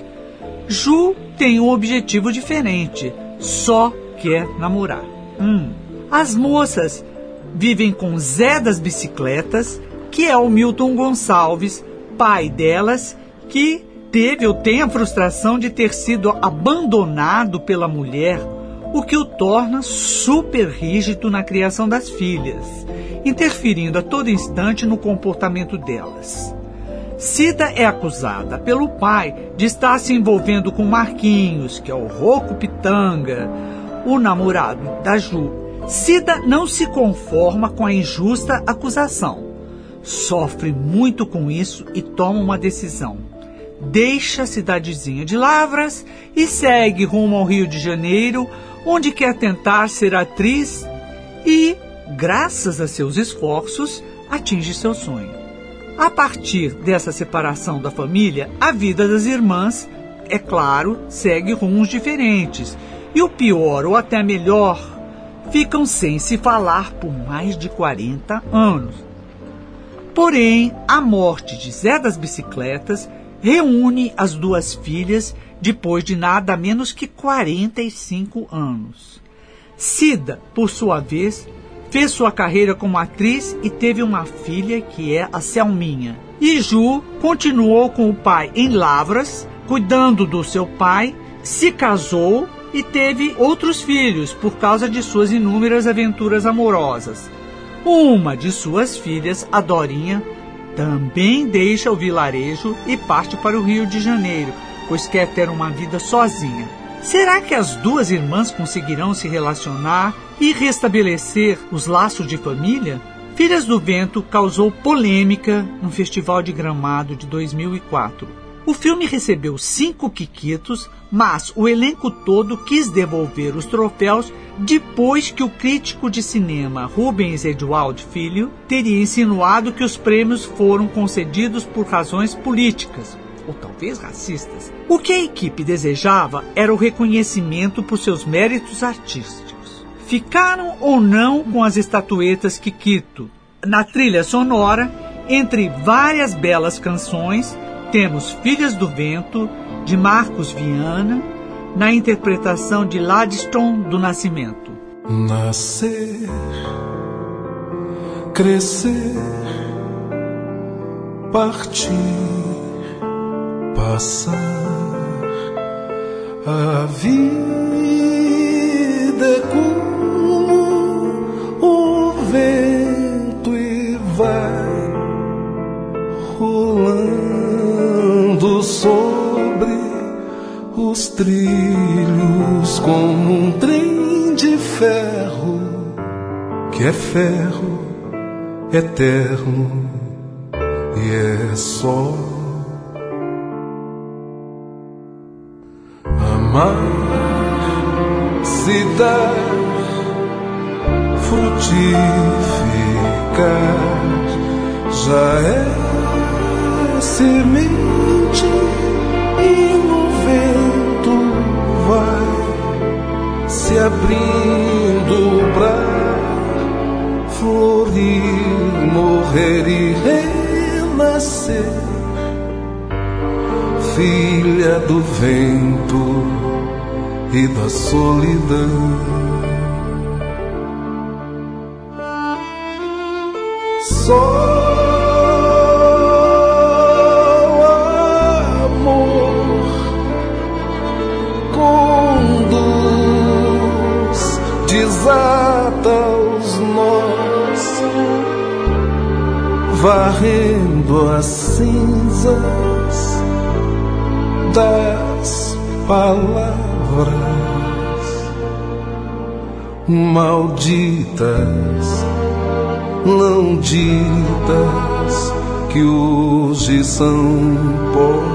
Ju tem um objetivo diferente, só quer namorar. Hum. As moças vivem com Zé das Bicicletas, que é o Milton Gonçalves, pai delas, que teve ou tem a frustração de ter sido abandonado pela mulher, o que o torna super rígido na criação das filhas, interferindo a todo instante no comportamento delas. Cida é acusada pelo pai de estar se envolvendo com Marquinhos, que é o Rocco Pitanga, o namorado da Ju. Cida não se conforma com a injusta acusação. Sofre muito com isso e toma uma decisão. Deixa a cidadezinha de Lavras e segue rumo ao Rio de Janeiro, onde quer tentar ser atriz e, graças a seus esforços, atinge seu sonho. A partir dessa separação da família, a vida das irmãs, é claro, segue rumos diferentes. E o pior, ou até melhor, ficam sem se falar por mais de quarenta anos. Porém, a morte de Zé das Bicicletas reúne as duas filhas depois de nada menos que quarenta e cinco anos. Cida, por sua vez, fez sua carreira como atriz e teve uma filha que é a Selminha. E Ju continuou com o pai em Lavras, cuidando do seu pai, se casou e teve outros filhos por causa de suas inúmeras aventuras amorosas. Uma de suas filhas, a Dorinha, também deixa o vilarejo e parte para o Rio de Janeiro, pois quer ter uma vida sozinha. Será que as duas irmãs conseguirão se relacionar e restabelecer os laços de família? Filhas do Vento causou polêmica no Festival de Gramado de dois mil e quatro. O filme recebeu cinco quiquitos, mas o elenco todo quis devolver os troféus depois que o crítico de cinema Rubens Eduardo Filho teria insinuado que os prêmios foram concedidos por razões políticas, ou talvez racistas. O que a equipe desejava era o reconhecimento por seus méritos artísticos. Ficaram ou não com as estatuetas Kikito. Na trilha sonora, entre várias belas canções, temos Filhas do Vento, de Marcos Viana, na interpretação de Ladiston do Nascimento. Nascer, crescer, partir, passar, a vida é como o vento e vai rolando sobre os trilhos como um trem de ferro que é ferro eterno e é só amar, se dar, frutificar, já é semente e no vento vai se abrindo pra florir, morrer e renascer. Filha do vento e da solidão. Só amor conduz, desata os nós, varrendo as cinzas das palavras malditas, não ditas, que hoje são pó.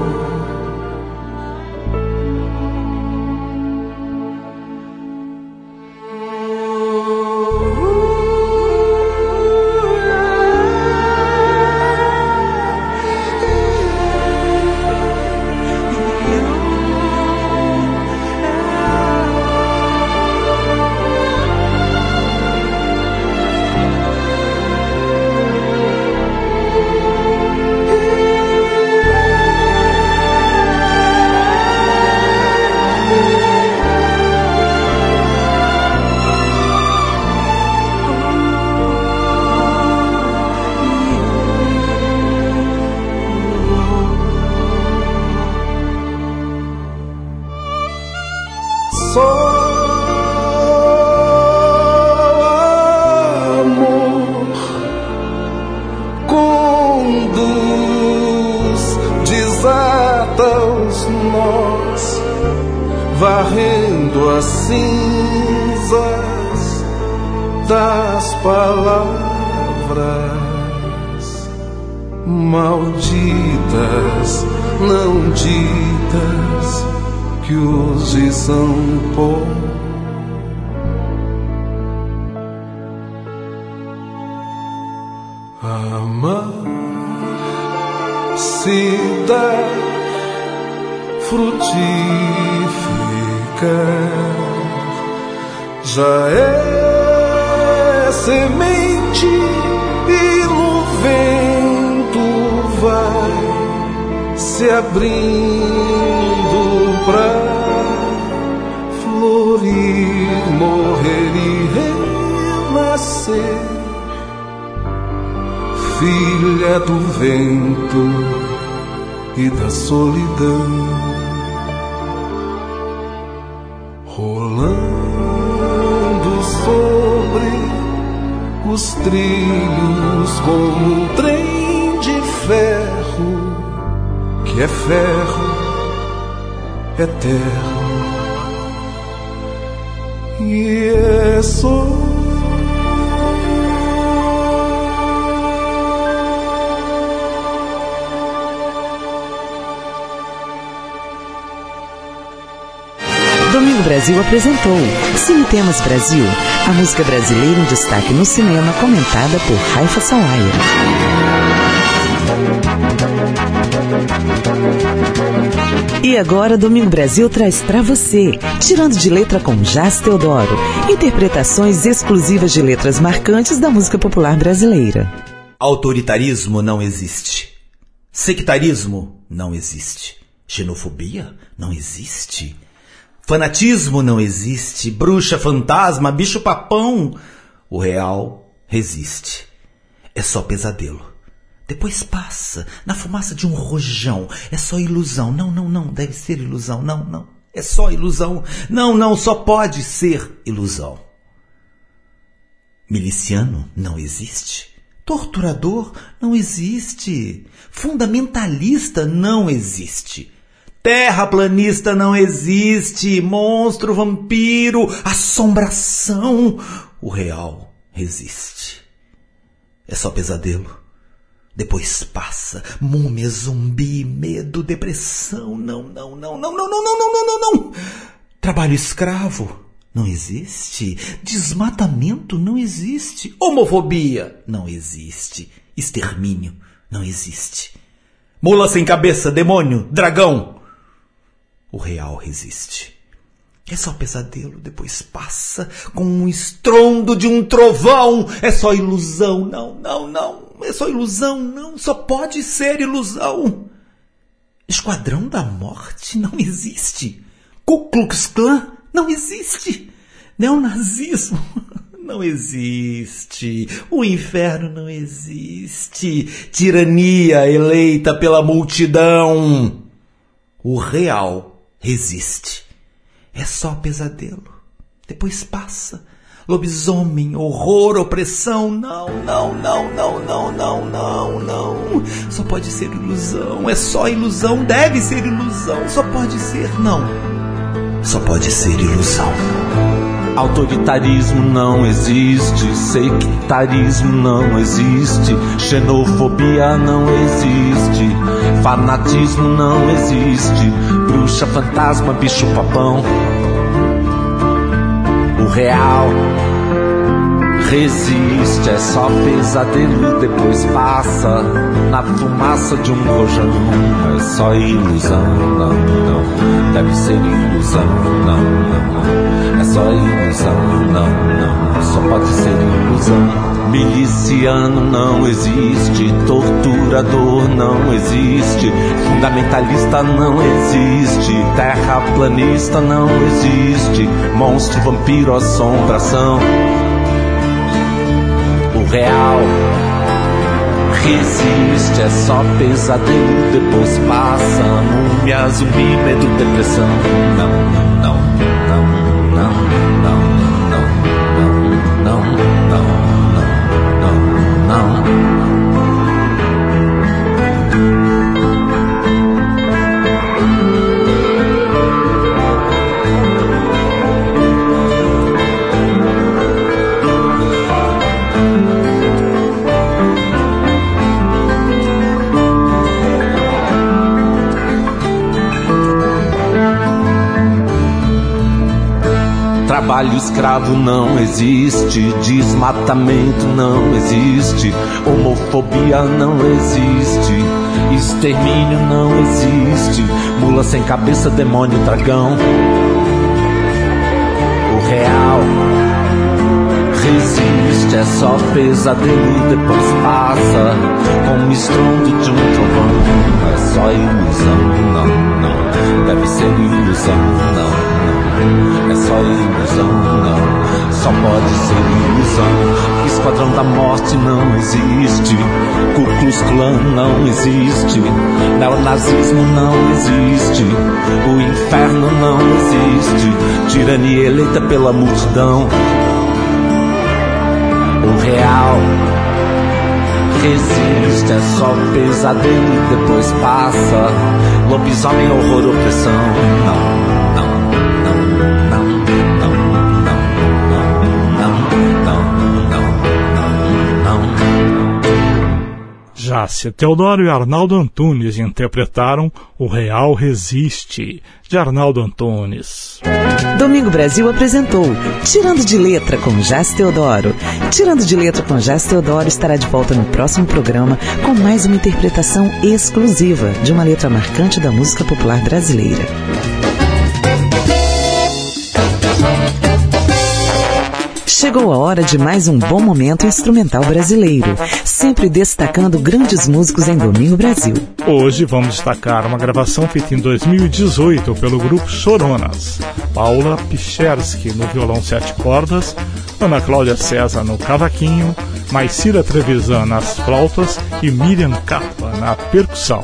das palavras malditas, não ditas, que hoje são pó. Amar se dá frutificar, já é semente e no vento vai se abrindo pra florir, morrer e renascer. Filha do vento e da solidão, rolando sobre os trilhos como um trem de ferro, que é ferro eterno e é só. Domingo Brasil apresentou Cine Temas Brasil, a música brasileira em destaque no cinema, comentada por Raifa Salaya. E agora Domingo Brasil traz pra você Tirando de Letra com Jazz Teodoro, interpretações exclusivas de letras marcantes da música popular brasileira. Autoritarismo não existe. Sectarismo não existe. Xenofobia não existe. Fanatismo não existe, bruxa, fantasma, bicho papão. O real resiste. É só pesadelo. Depois passa, na fumaça de um rojão. É só ilusão. Não, não, não, deve ser ilusão. Não, não, é só ilusão. Não, não, só pode ser ilusão. Miliciano não existe. Torturador não existe. Fundamentalista não existe. Terraplanista não existe, monstro, vampiro, assombração. O real resiste. É só pesadelo. Depois passa, múmia, zumbi, medo, depressão. Não, não, não, não, não, não, não, não, não, não, não. Trabalho escravo não existe. Desmatamento não existe. Homofobia não existe. Extermínio não existe. Mula sem cabeça, demônio, dragão. O real resiste. É só pesadelo, depois passa com um estrondo de um trovão. É só ilusão, não, não, não. É só ilusão, não. Só pode ser ilusão. Esquadrão da Morte não existe. Ku Klux Klan não existe. Neonazismo não existe. O inferno não existe. Tirania eleita pela multidão. O real resiste. É só pesadelo. Depois passa. Lobisomem, horror, opressão. Não, não, não, não, não, não, não, não. Só pode ser ilusão. É só ilusão. Deve ser ilusão. Só pode ser. Não. Só pode ser ilusão. Autoritarismo não existe, sectarismo não existe, xenofobia não existe, fanatismo não existe, bruxa, fantasma, bicho papão. O real resiste, é só pesadelo, depois passa na fumaça de um rojão. É só ilusão, não, não, deve ser ilusão, não, não, é só ilusão, não, não, só pode ser ilusão. Miliciano não existe, torturador não existe, fundamentalista não existe, terraplanista não existe, monstro, vampiro, assombração. O real resiste, é só pesadelo, depois passa, múmia, zumbi, medo, depressão. Não, não, não, não, não, não, não, não, não, não, não, não. escravo não existe, desmatamento não existe, homofobia não existe, extermínio não existe, mula sem cabeça, demônio, dragão. O real resiste, é só pesadelo, depois passa como estrondo de um trovão. É só ilusão, não, não, deve ser ilusão, não, não, é só ilusão, não, só pode ser ilusão. Esquadrão da Morte não existe, Ku Klux Klan não existe, neonazismo não existe, o inferno não existe, tirania eleita pela multidão. O real resiste, é só pesadelo, depois passa, lobisomem, horror, opressão. Não, não, não, não, não, não, não, não, não, não. Jácia Teodoro e Arnaldo Antunes interpretaram O Real Resiste, de Arnaldo Antunes. Domingo Brasil apresentou Tirando de Letra com Jácia Teodoro. Tirando de Letra com Jácia Teodoro estará de volta no próximo programa com mais uma interpretação exclusiva de uma letra marcante da música popular brasileira. Chegou a hora de mais um bom momento instrumental brasileiro, sempre destacando grandes músicos em Domingo Brasil. Hoje vamos destacar uma gravação feita em dois mil e dezoito pelo grupo Choronas. Paula Pichersky no violão sete cordas, Ana Cláudia César no cavaquinho, Maicira Trevisan nas flautas e Miriam Capa na percussão.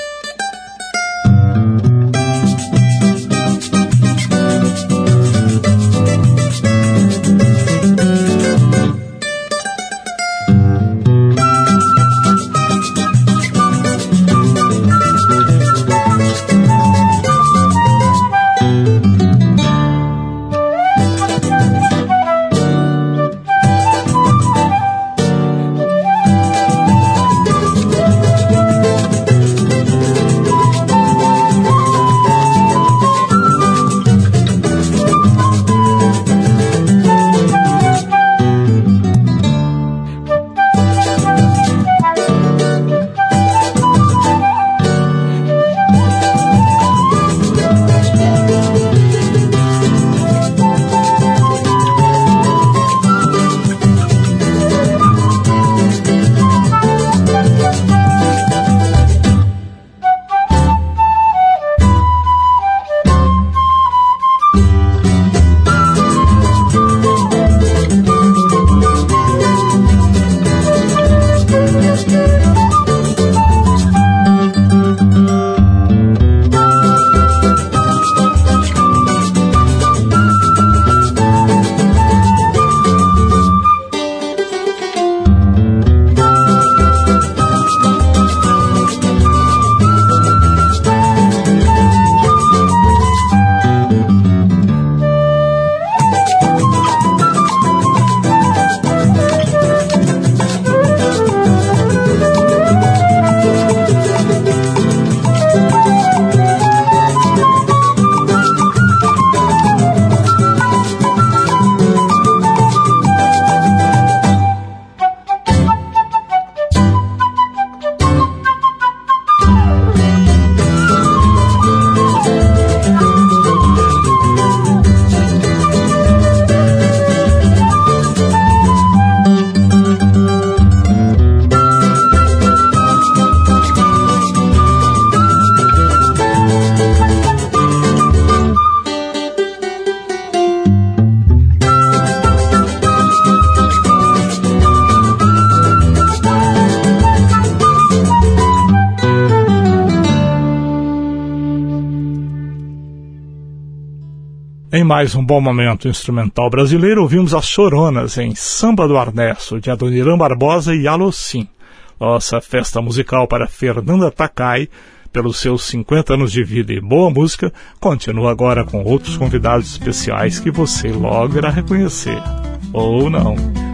Em mais um bom momento instrumental brasileiro, ouvimos as Choronas em Samba do Arnesto, de Adoniran Barbosa e Alocim. Nossa festa musical para Fernanda Takai, pelos seus cinquenta anos de vida e boa música, continua agora com outros convidados especiais que você logo irá reconhecer. Ou não.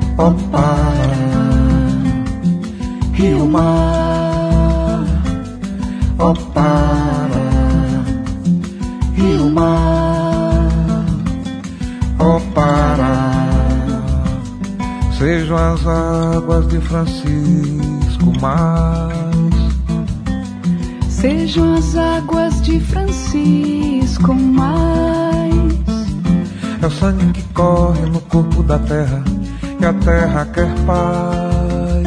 Opa, Rio Mar, opa, Rio Mar, ó Pará, sejam as águas de Francisco mais, sejam as águas de Francisco mais. É o sangue que corre no corpo da terra, e a terra quer paz.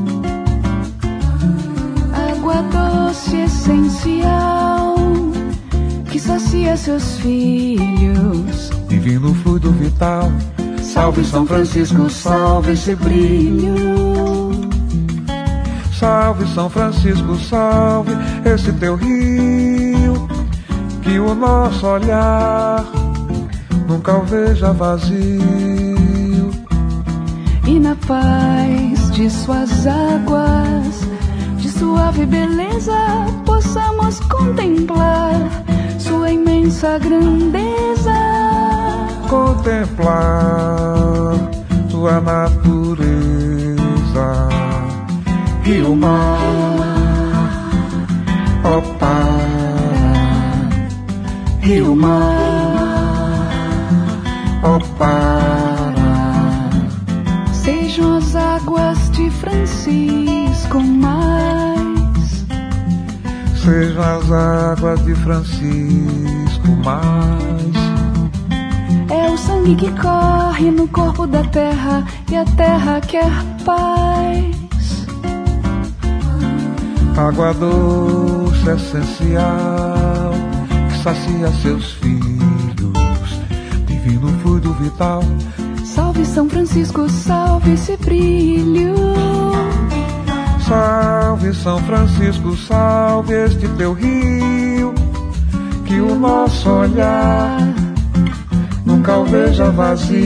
Água doce essencial que sacia seus filhos, divino fluido vital. Salve São Francisco, salve esse brilho. Salve São Francisco, salve esse teu rio, que o nosso olhar nunca o veja vazio. E na paz de suas águas, de suave beleza, possamos contemplar sua imensa grandeza. Contemplar sua natureza. Rio Mar, ó Pará, Rio Mar, ó Pará. Sejam as águas de Francisco mais, sejam as águas de Francisco mais. É o sangue que corre no corpo da terra, e a terra quer paz. Água doce essencial que sacia seus filhos, divino fluido vital. Salve São Francisco, salve esse brilho. Salve São Francisco, salve este teu rio, que o nosso olhar nunca o veja vazio.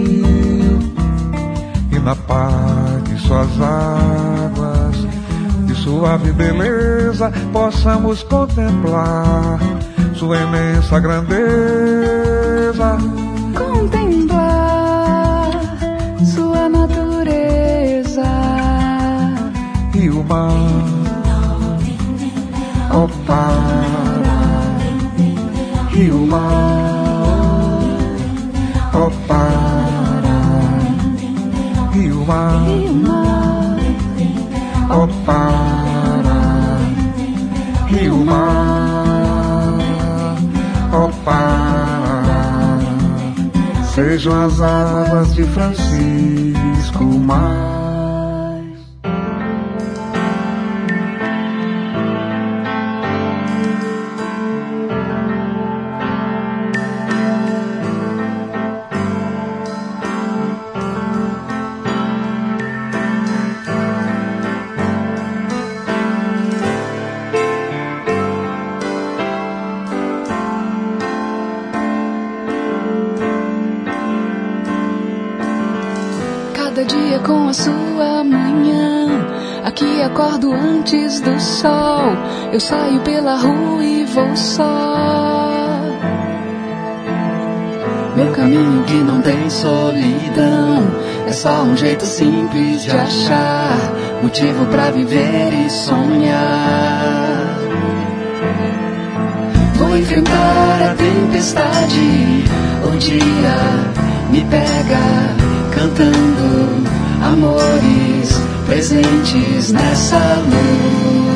E na paz de suas águas, de suave beleza, possamos contemplar sua imensa grandeza. Contemplar sua natureza. Rio Mar, ó Pará, Rio Mar, ó Pará, Rio Mar, ó Pará, Rio Mar, ó Pará. Sejam as águas de Francisco mais. Com a sua manhã, aqui acordo antes do sol. Eu saio pela rua e vou só. Meu caminho que não tem solidão, é só um jeito simples de achar motivo pra viver e sonhar. Vou enfrentar a tempestade, o dia me pega cantando amores presentes nessa luz.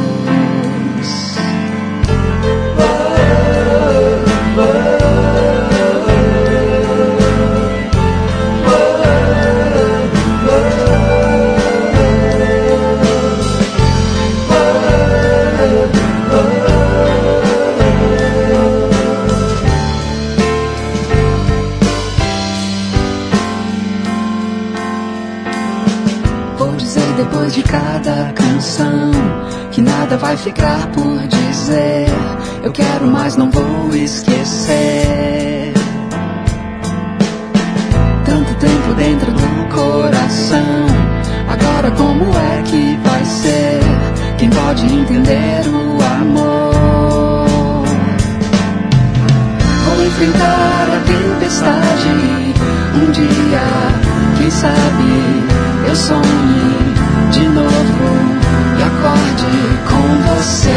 Depois de cada canção, que nada vai ficar por dizer. Eu quero, mas não vou esquecer. Tanto tempo dentro do coração, agora como é que vai ser? Quem pode entender o amor? Vou enfrentar a tempestade. Um dia, quem sabe, eu sonhe de novo e acorde com você.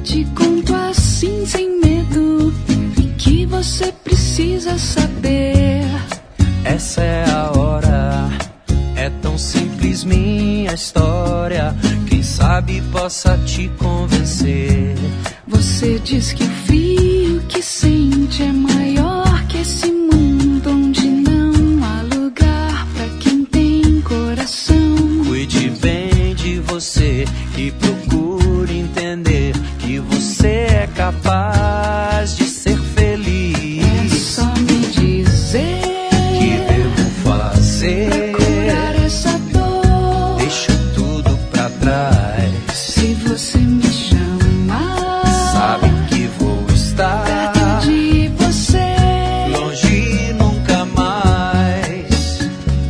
te conto assim sem medo e que você precisa saber. Essa é a hora, é tão simples minha história. Quem sabe possa te convencer. Você diz que o frio que sente é maior que esse mundo onde não há lugar pra quem tem coração. Cuide bem de você e procure entender que você é capaz de ser feliz. É só me dizer que devo fazer pra curar essa dor. Deixo tudo pra trás. Se você me chamar, sabe que vou estar perto de você, longe nunca mais.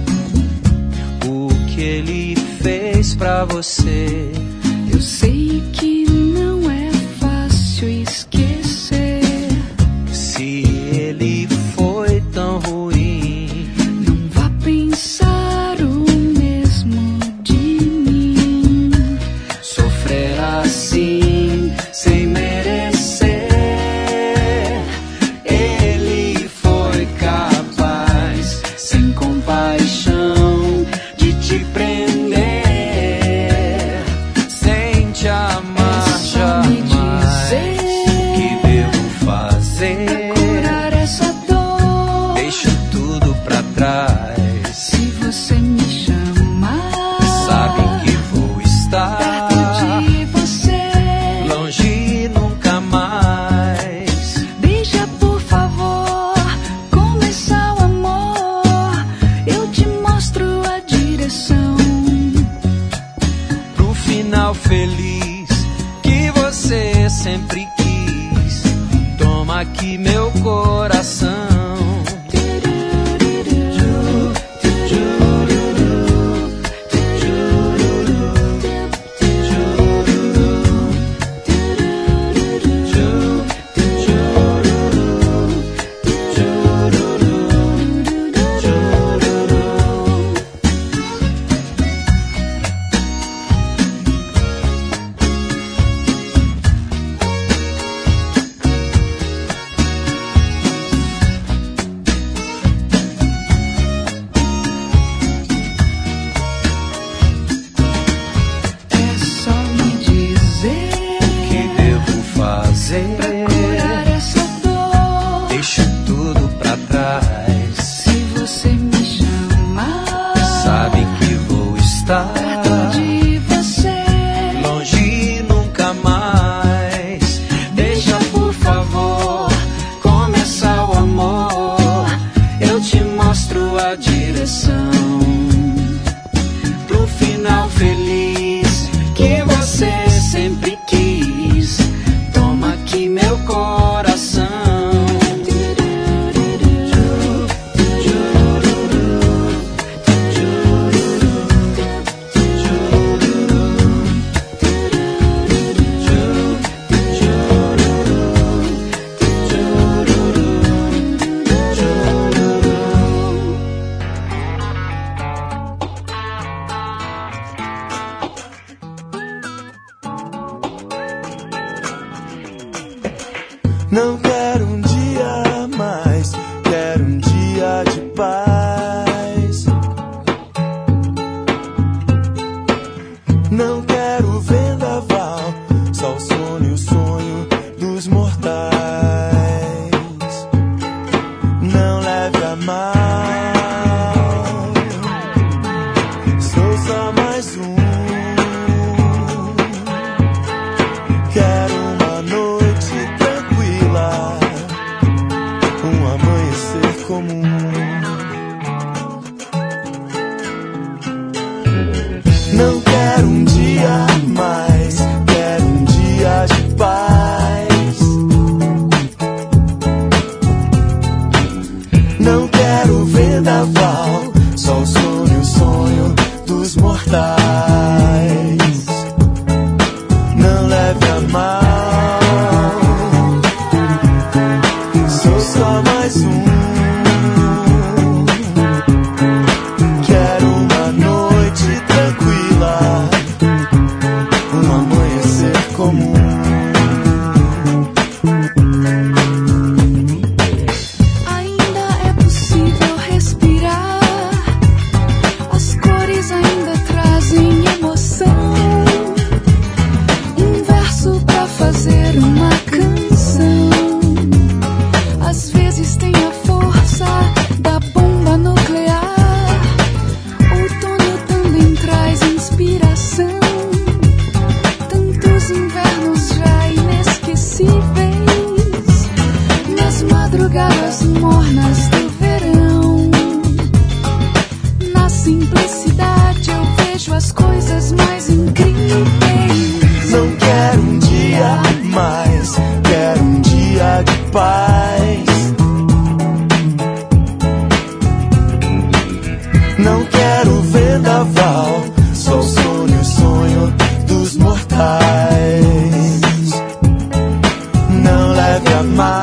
O que ele fez pra você, eu sei que não é fácil esquecer. Se ele foi tão ruim, não vá pensar o mesmo de mim. Sofrer assim sem merecer, ele foi capaz, sem compaixão, de te prender, sem te amar jamais. Que devo fazer pra curar essa dor? Deixo tudo pra trás. Se você me chamar, sabe que vou estar perto de você, longe nunca mais. deixa por favor começar o amor. Eu te mostro a direção Pro final feliz que você sempre quis. Toma aqui meu coração. É só me dizer Que devo fazer pra curar essa dor. Deixo tudo pra trás. Se você me chamar, Sabe que vou estar perto de você, longe nunca mais. Deixa por favor começar o amor. Eu te mostro a direção pro final feliz que você sempre quis. Toma aqui meu coração. Não quero um dia a mais, quero um dia de paz. Não quero vendaval, só o sono e o sonho dos mortais. Não leve a mal, sou só mais um. Quero uma noite tranquila, um amanhecer comum. Não quero um dia a mais, quero um dia de paz. ser uma canção. Às vezes tem a força da bomba nuclear. Outono também traz inspiração. Tantos invernos já inesquecíveis. Nas madrugadas mornas do verão. Na simplicidade eu vejo as coisas mais incríveis. Não quero um dia mais, quero um dia de paz. Não quero vendaval, só o sonho, sonho dos mortais. Não leve a mal,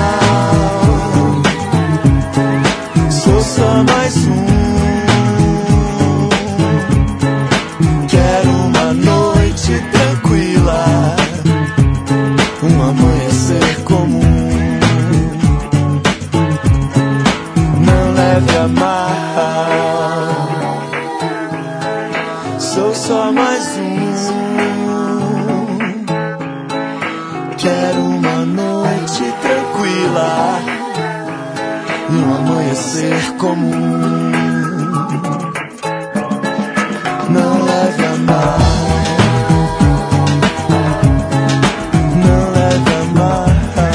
sou só mais um. Quero uma noite tranquila, um amanhecer comum. Não leve a mal, sou só mais um. Quero uma noite tranquila e um amanhecer comum. Não leve a mal, não leve a mal,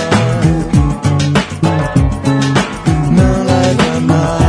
não leve a mal.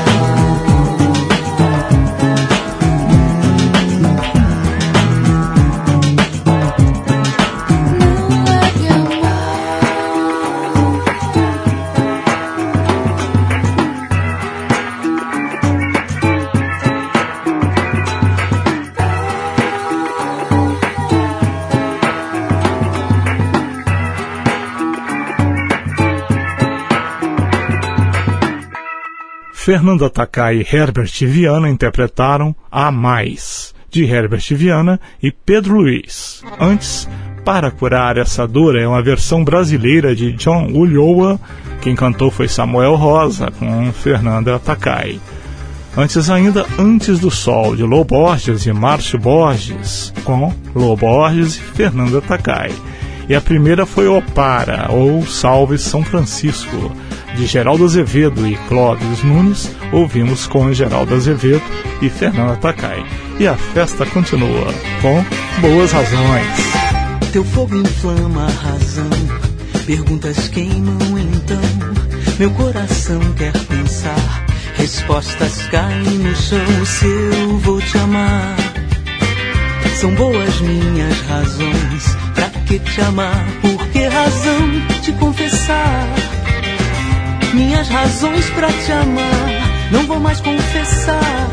Fernanda Takai e Herbert Viana interpretaram A Mais, de Herbert Viana e Pedro Luiz. Antes, Para Curar Essa Dor é uma versão brasileira de John Ulloa. Quem cantou foi Samuel Rosa, com Fernanda Takai. Antes ainda, Antes do Sol, de Lô Borges e Márcio Borges, com Lô Borges e Fernanda Takai. E a primeira foi O Para, ou Salve São Francisco, de Geraldo Azevedo e Clóvis Nunes. Ouvimos com Geraldo Azevedo e Fernanda Takai. E a festa continua com Boas Razões. Teu fogo inflama a razão, perguntas queimam então. Meu coração quer pensar, respostas caem no chão. Se eu vou te amar, são boas minhas razões. Pra que te amar? Por que razão te confessar? Minhas razões pra te amar, não vou mais confessar.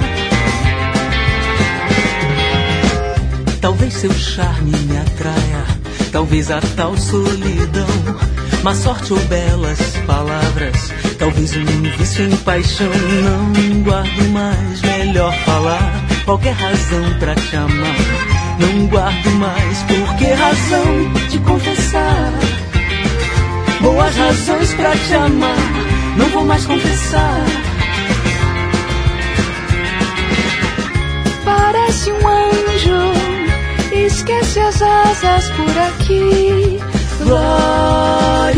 Talvez seu charme me atraia, talvez a tal solidão, má sorte ou belas palavras, talvez um vício em paixão. Não guardo mais, melhor falar, qualquer razão pra te amar. Não guardo mais, por que razão te confessar? Boas razões pra te amar, não vou mais confessar. Parece um anjo, esquece as asas por aqui. Glória,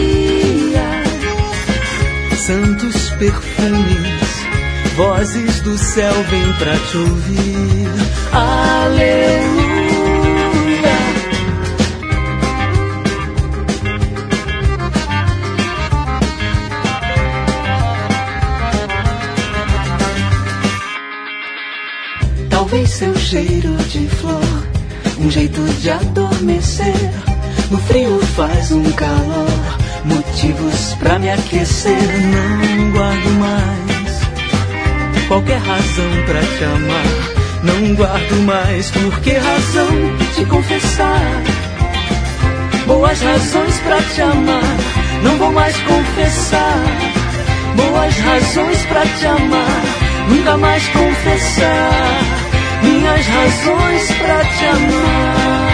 santos perfumes, vozes do céu vêm pra te ouvir. Aleluia. Talvez seu cheiro de flor, um jeito de adormecer. No frio faz um calor, motivos pra me aquecer. Não guardo mais qualquer razão pra te amar. Não guardo mais, por que razão te confessar? Boas razões pra te amar, não vou mais confessar. Boas razões pra te amar, nunca mais confessar. Minhas razões pra te amar.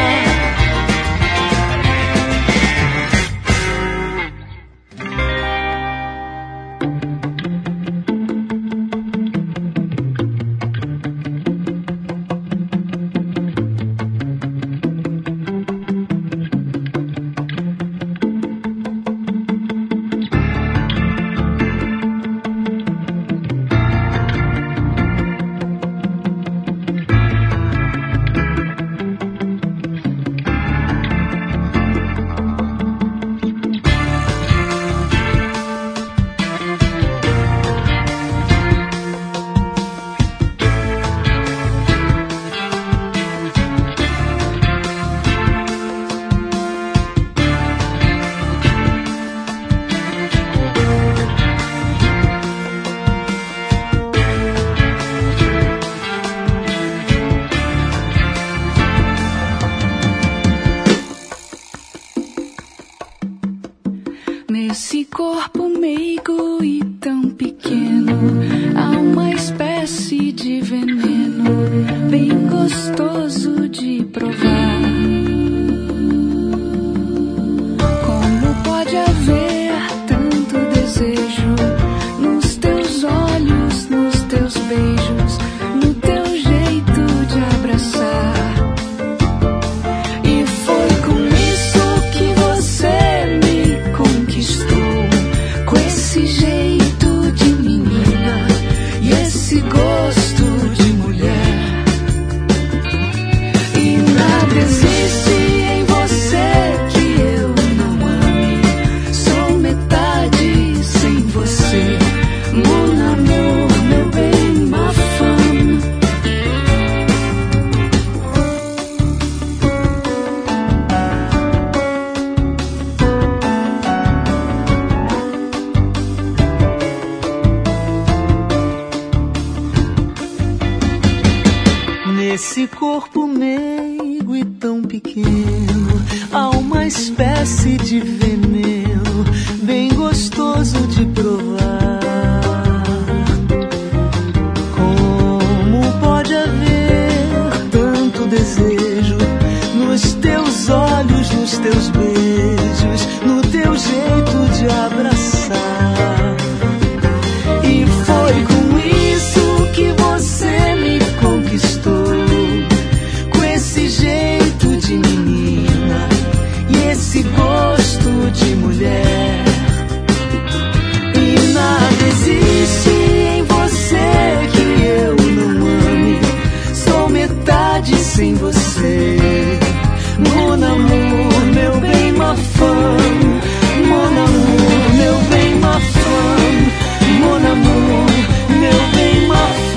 Nesse corpo meigo e tão pequeno, há uma espécie de veneno bem gostoso de provar. Como pode haver tanto desejo nos teus olhos, nos teus beijos, no teu jeito de abraçar? E foi com isso que você me conquistou, com esse jeito de menina e esse gosto de mulher. E nada existe em você que eu não ame, sou metade sem você, mon amour, meu bem, ma femme. Nesse corpo meigo e tão pequeno, há uma espécie de veneno bem gostoso de provar. Como pode haver tanto desejo nos teus olhos, nos teus beijos, no teu jeito de abraçar? E foi com isso que você me conquistou, com esse jeito de menina e esse gosto de mulher. E nada existe em você que eu não ame, sou metade sem você, mon amour, meu bem, ma femme, mon amour, meu bem, ma femme, mon amour, meu bem, ma femme.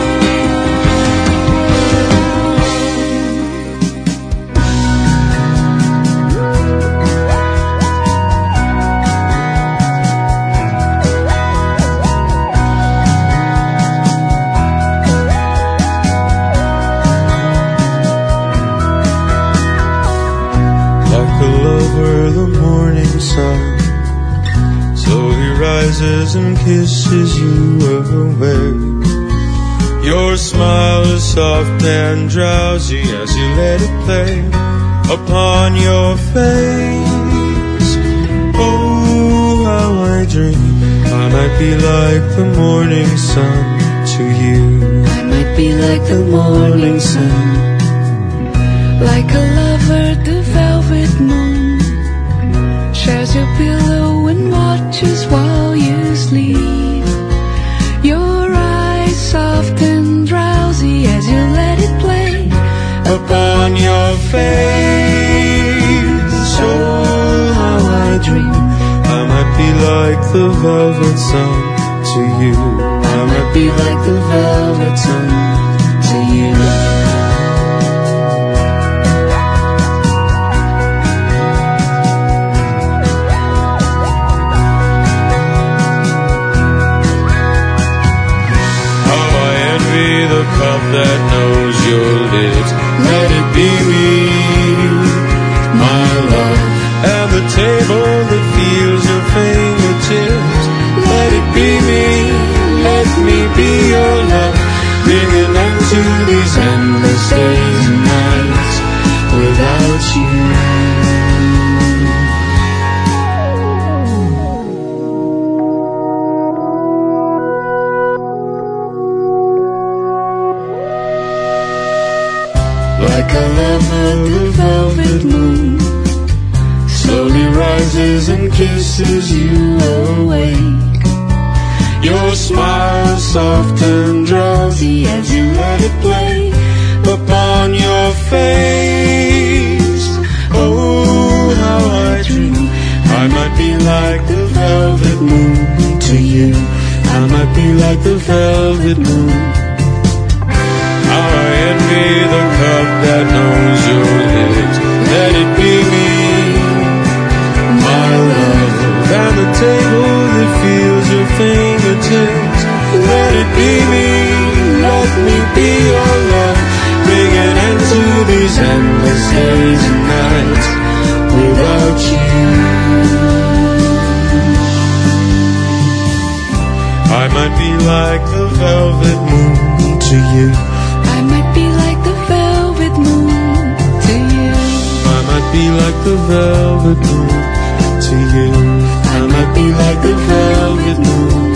Like a lover, the morning sun slowly rises and kisses you awake. Your smile is soft and drowsy as you let it play upon your face. Oh, how I dream I might be like the morning sun to you. I might be like the morning sun, like a lover, the velvet moon shares your pillow and watches while you sleep. Your eyes soft and drowsy as you let it play upon your face. Oh, how I dream I might be like the velvet sun to you. I might be like the velvet sun to you. The cup that knows your lips, let it be me, my love. And the table that feels your fingertips, let it be me, let me be your love. Bring an end to these endless days and nights without you. Like a lover, the velvet moon slowly rises and kisses you awake. Your smile soft and drowsy as you let it play upon your face. Oh, how I dream I might be like the velvet moon to you. I might be like the velvet moon. How I envy the cup that knows your lips. Let it be me, my love. And the table that feels your fingertips. Let it be me, let me be your love. Bring an end to these endless days and nights without you. might be like the velvet moon to you. I might be like the velvet moon to you. I might be like the velvet moon to you. I might be like the velvet moon.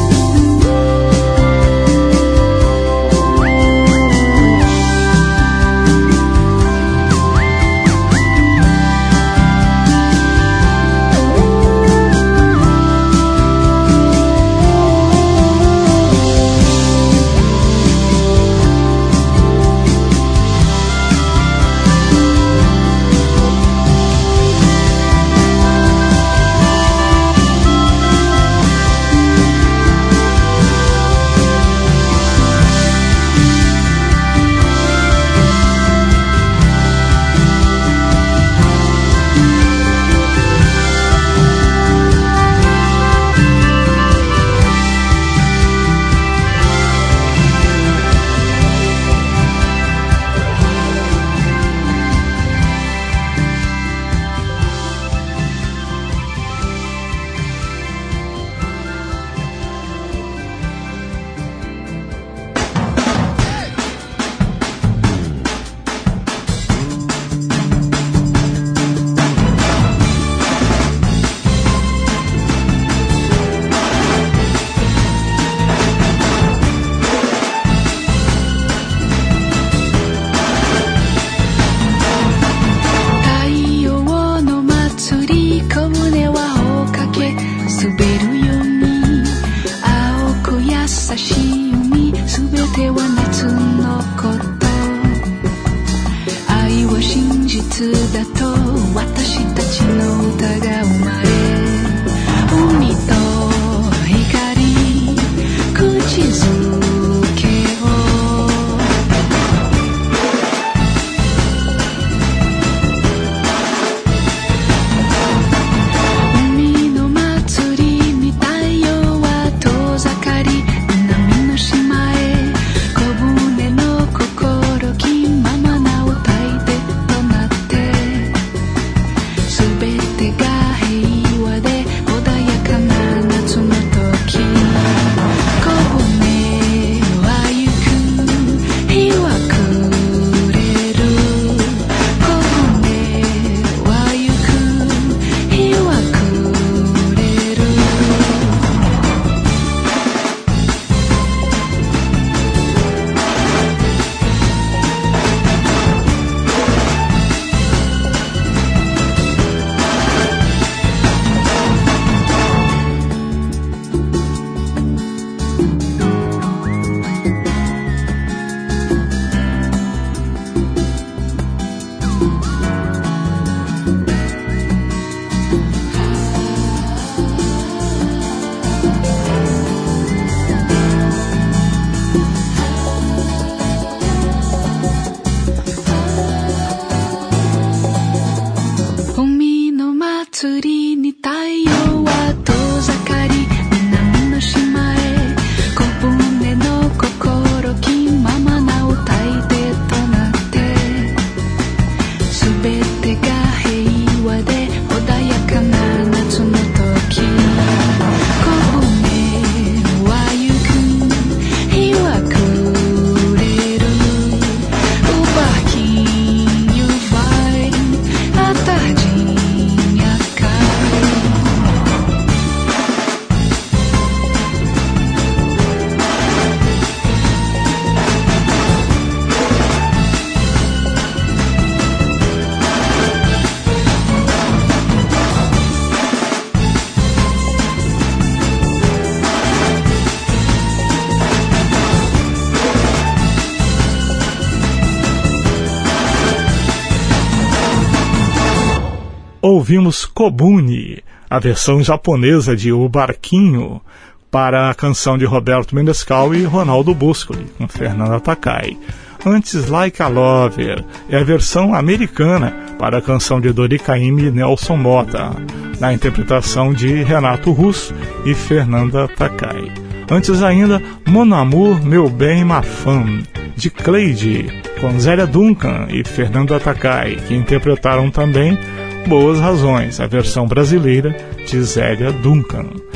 Ouvimos Kobuni, a versão japonesa de O Barquinho, para a canção de Roberto Menescal e Ronaldo Boscoli, com Fernanda Takai. Antes, Like a Lover, é a versão americana para a canção de Dori Caymmi e Nelson Motta, na interpretação de Renato Russo e Fernanda Takai. Antes ainda, Mon Amour, Meu Bem, Ma Femme, de Cleide, com Zélia Duncan e Fernanda Takai, que interpretaram também Boas Razões, a versão brasileira de Zélia Duncan.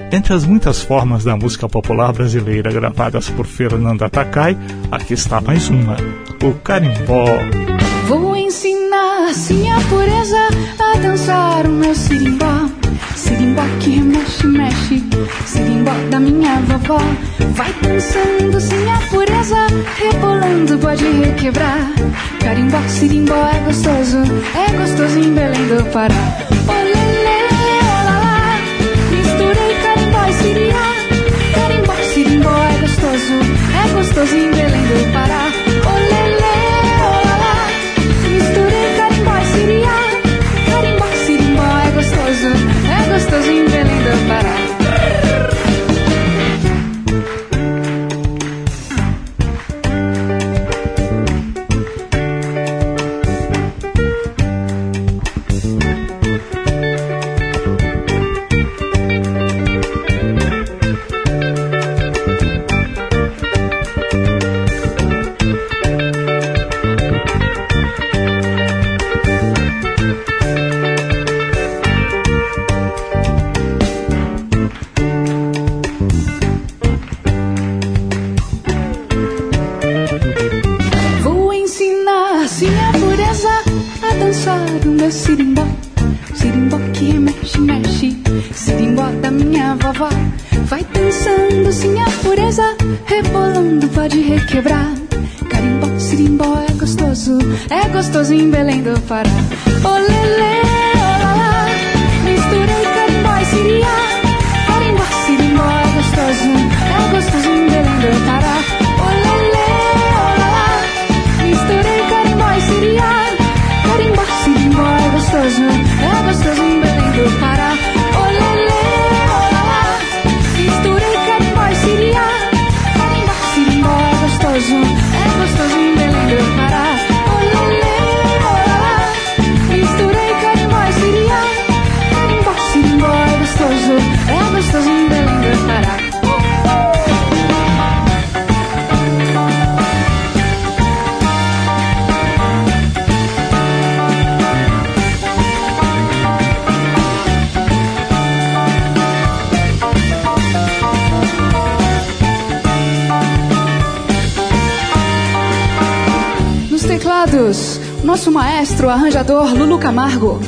Entre as muitas formas da música popular brasileira gravadas por Fernanda Takai, aqui está mais uma, o carimbó. Vou ensinar sim a pureza a dançar o meu sirimbó. Sirimbó que mexe, mexe, sirimbó da minha vovó. Vai dançando sim a pureza, rebolando pode requebrar. Carimbó, sirimbó é gostoso, é gostoso em Belém do Pará. Olelê, olá, misturei carimbó e siriá. Carimbó, sirimbó é gostoso, é gostoso em Belém do Pará. Olelê, olá, misturei carimbó e siriá. Carimbó, sirimbó é gostoso, é gostoso em Belém do Pará. Sirimbó, sirimbó que mexe, mexe, sirimbó da minha vovó. Vai dançando sim a pureza, rebolando pode requebrar. Carimbó, sirimbó é gostoso, é gostoso em Belém do Pará. Olelê, olá, misturei carimbó e siriá. Carimbó, sirimbó é gostoso, é gostoso em Belém do Pará. Olelê, olá, misturei carimbó e siriá. Carimbó, sirimbó é gostoso, é gostoso em Belém do Pará. Olelê, olá, misturei carimbó e siriá. Carimbó, sirimbó é gostoso, é gostoso em Belém do Pará. Olelê, olá, misturei carimbó e siriá. Carimbó, sirimbó é gostoso, é gostoso em Belém do Pará. Teclados, nosso maestro arranjador Lulu Camargo.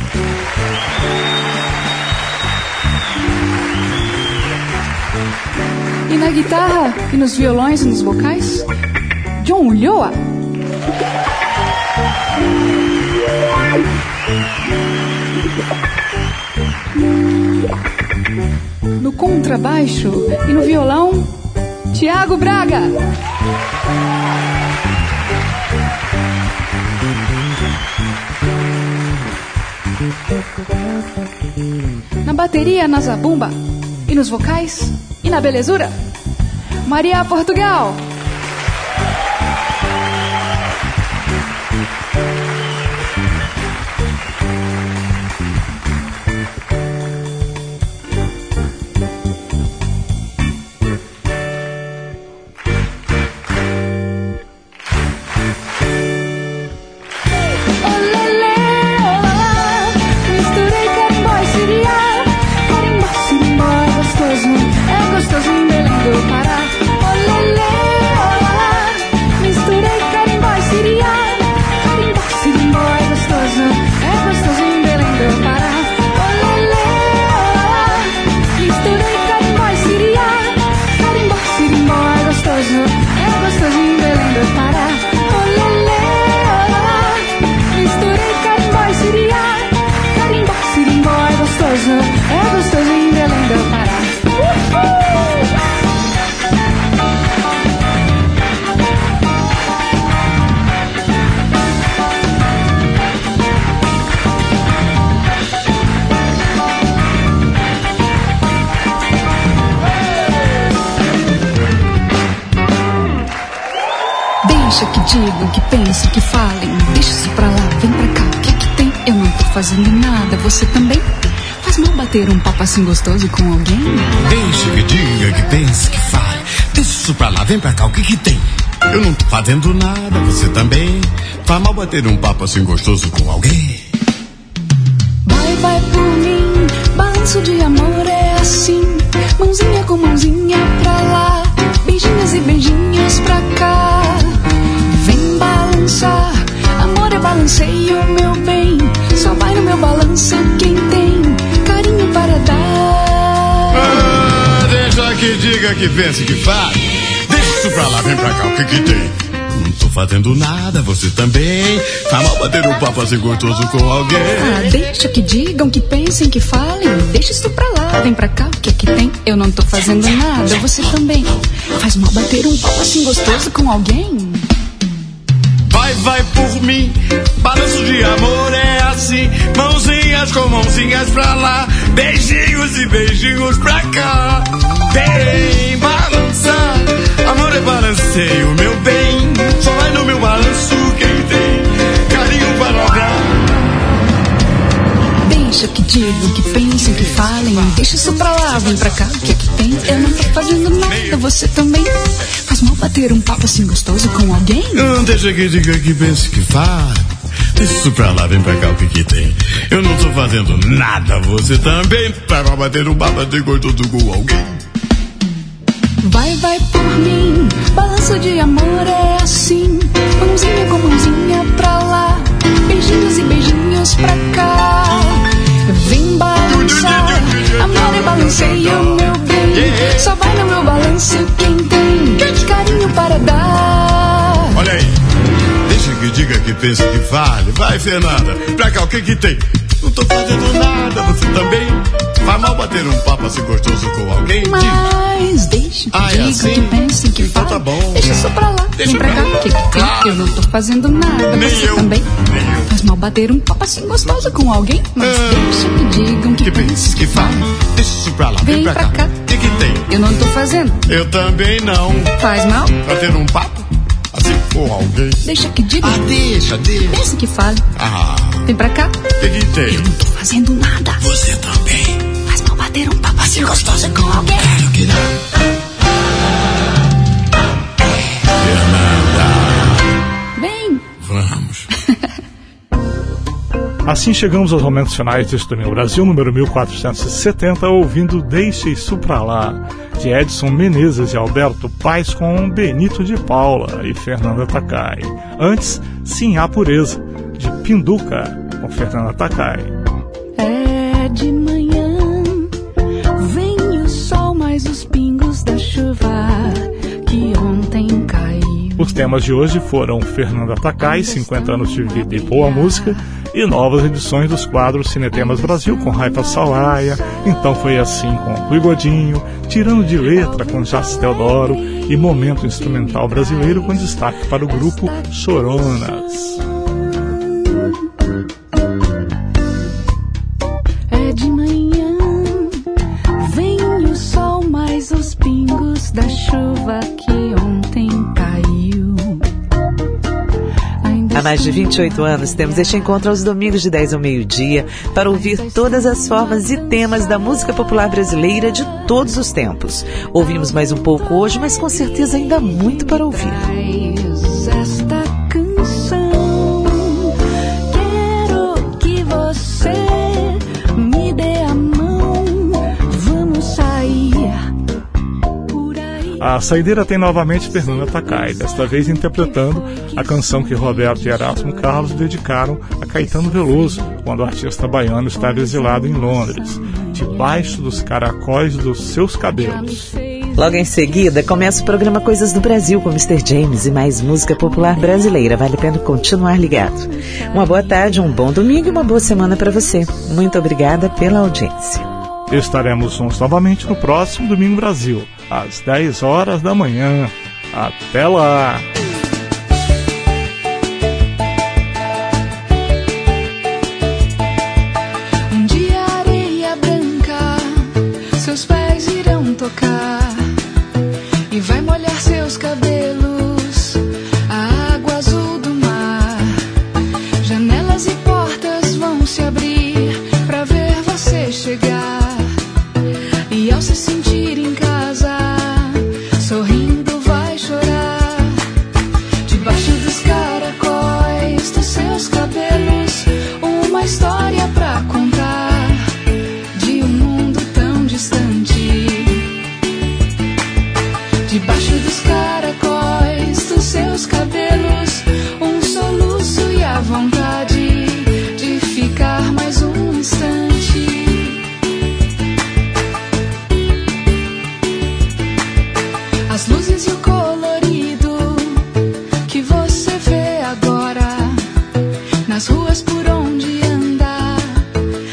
E na guitarra, e nos violões e nos vocais, John Ulloa. No contrabaixo e no violão, Tiago Braga. Na bateria, na zabumba, e nos vocais, e na belezura, Maria Portugal. Deixa que digam, que pensem, que falem. Deixa isso pra lá, vem pra cá. O que é que tem? Eu não tô fazendo nada, você também? Faz mal bater um papo assim gostoso com alguém? Deixa que diga, que pense, que fale. Deixa isso pra lá, vem pra cá, o que que tem? Eu não tô fazendo nada, você também. Faz mal bater um papo assim gostoso com alguém? Vai, vai por mim, balanço de amor é assim. balanceio, meu bem. Só vai no meu balanço quem tem carinho para dar. Ah, deixa que diga, que pense, que fale. Deixa isso pra lá, vem pra cá, o que que tem? Não tô fazendo nada, você também. Tá mal bater um papo assim gostoso com alguém. Ah, deixa que digam, que pensem, que falem. Deixa isso pra lá, vem pra cá, o que é que tem? Eu não tô fazendo nada, você também. Faz mal bater um papo assim gostoso com alguém. Vai, vai por mim, balanço de amor é assim. Mãozinhas com mãozinhas pra lá, beijinhos e beijinhos pra cá. Vem balançar, amor é balanceio, meu bem. Só vai no meu balanço quem tem carinho para dar. Deixa que digam, que pensem, que falem. Deixa isso pra lá, vem pra cá, o que é que tem? Eu não tô fazendo nada, você também. Faz mal bater um papo assim gostoso com alguém? Não deixa que diga, que pense, que fale. Deixa isso pra lá, vem pra cá, o que que tem? Eu não tô fazendo nada, você também. Faz mal bater um papo assim gostoso com alguém. Vai, vai por mim, balanço de amor é assim. Mãozinha com mãozinha pra lá, beijinhos e beijinhos pra cá. Vem balançar, amor é balanceio, meu bem. Só vai no meu balanço quem tem carinho para dar. Olha aí, deixa que diga, que pense, que fale. Vai, Fernanda, pra cá, o que que tem? Não tô fazendo nada, você também. Vai mal bater um papo assim gostoso com alguém? Mas deixa que ah, digam, é assim? que pensem, que então falem. Tá bom. Deixa isso pra lá, deixa vem pra cá, o que que tem? Ah. Eu não tô fazendo nada, nem você eu. também. Nem eu. Faz mal bater um papo assim gostoso com alguém? Mas ah. deixa que digam, que, que pensem, que falem. Deixa isso pra lá, vem, vem pra, pra cá. O que que tem? Eu não tô fazendo. Eu também não. Faz mal? Bater um papo assim com alguém? Deixa que digam. Ah, deixa, deixa. Pensa que fale. Ah. Vem pra cá. O que que tem? Eu não tô fazendo nada. Você também. Faz mal bater um papo assim gostoso com alguém? Claro que não. Fernanda. Vem. Vamos. Assim chegamos aos momentos finais deste Domingo Brasil, número mil quatrocentos e setenta, ouvindo Deixa Isso Pra Lá, de Edson Menezes e Alberto Paes, com Benito de Paula e Fernanda Takai. Antes, Sim Há Pureza, de Pinduca, com Fernanda Takai. É de manhã, vem o sol, mais os pingos da chuva que ontem caiu. Os temas de hoje foram Fernanda Takai, cinquenta anos de vida e boa música, e novas edições dos quadros Cinetemas Brasil com Raifa Salaia, Então Foi Assim com Rui Godinho, Tirando de Letra com Jace Teodoro e Momento Instrumental Brasileiro com destaque para o grupo Choronas. É de manhã, vem o sol, mais os pingos da chuva que ontem caiu. Há mais de vinte e oito anos temos este encontro aos domingos de dez ao meio-dia para ouvir todas as formas e temas da música popular brasileira de todos os tempos. Ouvimos mais um pouco hoje, mas com certeza ainda há muito para ouvir. Esta canção, quero que você me dê a mão, vamos sair por aí. A saideira tem novamente Fernanda Takai, desta vez interpretando a canção que Roberto e Erasmo Carlos dedicaram a Caetano Veloso, quando o artista baiano estava exilado em Londres, Debaixo dos Caracóis dos Seus Cabelos. Logo em seguida, começa o programa Coisas do Brasil com mister James e mais música popular brasileira. Vale a pena continuar ligado. Uma boa tarde, um bom domingo e uma boa semana para você. Muito obrigada pela audiência. Estaremos juntos novamente no próximo Domingo Brasil, às dez horas da manhã. Até lá! Um dia a areia branca seus pés irão tocar e vai molhar seus cabelos, a água azul do mar. Janelas e portas vão se abrir pra ver você chegar, e ao se sentir em casa, sorrindo vai chorar.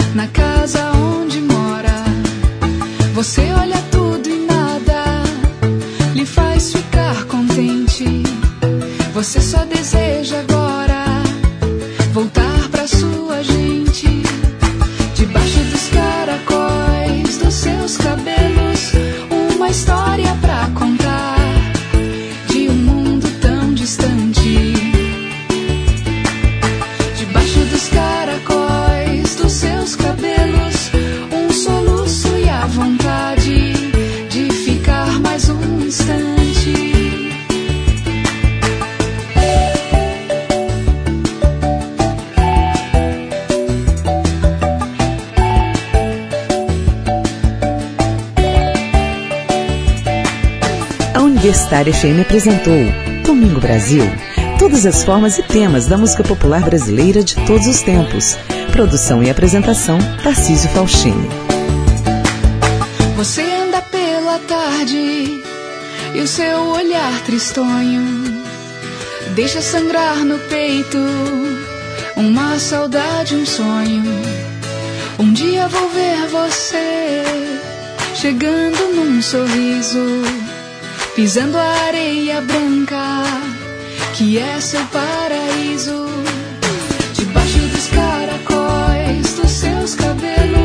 na casa onde mora. Você olha tudo e nada lhe faz ficar contente. Você só deseja agora voltar pra sua gente. Debaixo dos caracóis dos seus cabelos, uma história pra contar de um mundo tão distante. Debaixo dos caracóis dos seus cabelos, um soluço e a vontade de ficar mais um instante. A Universitária F M apresentou Domingo Brasil. Todas as formas e temas da música popular brasileira de todos os tempos. Produção e apresentação, Tarcísio Falchini. Você anda pela tarde e o seu olhar tristonho deixa sangrar no peito uma saudade, um sonho. Um dia vou ver você chegando num sorriso, pisando a areia branca que é seu paraíso. Debaixo dos caracóis dos seus cabelos,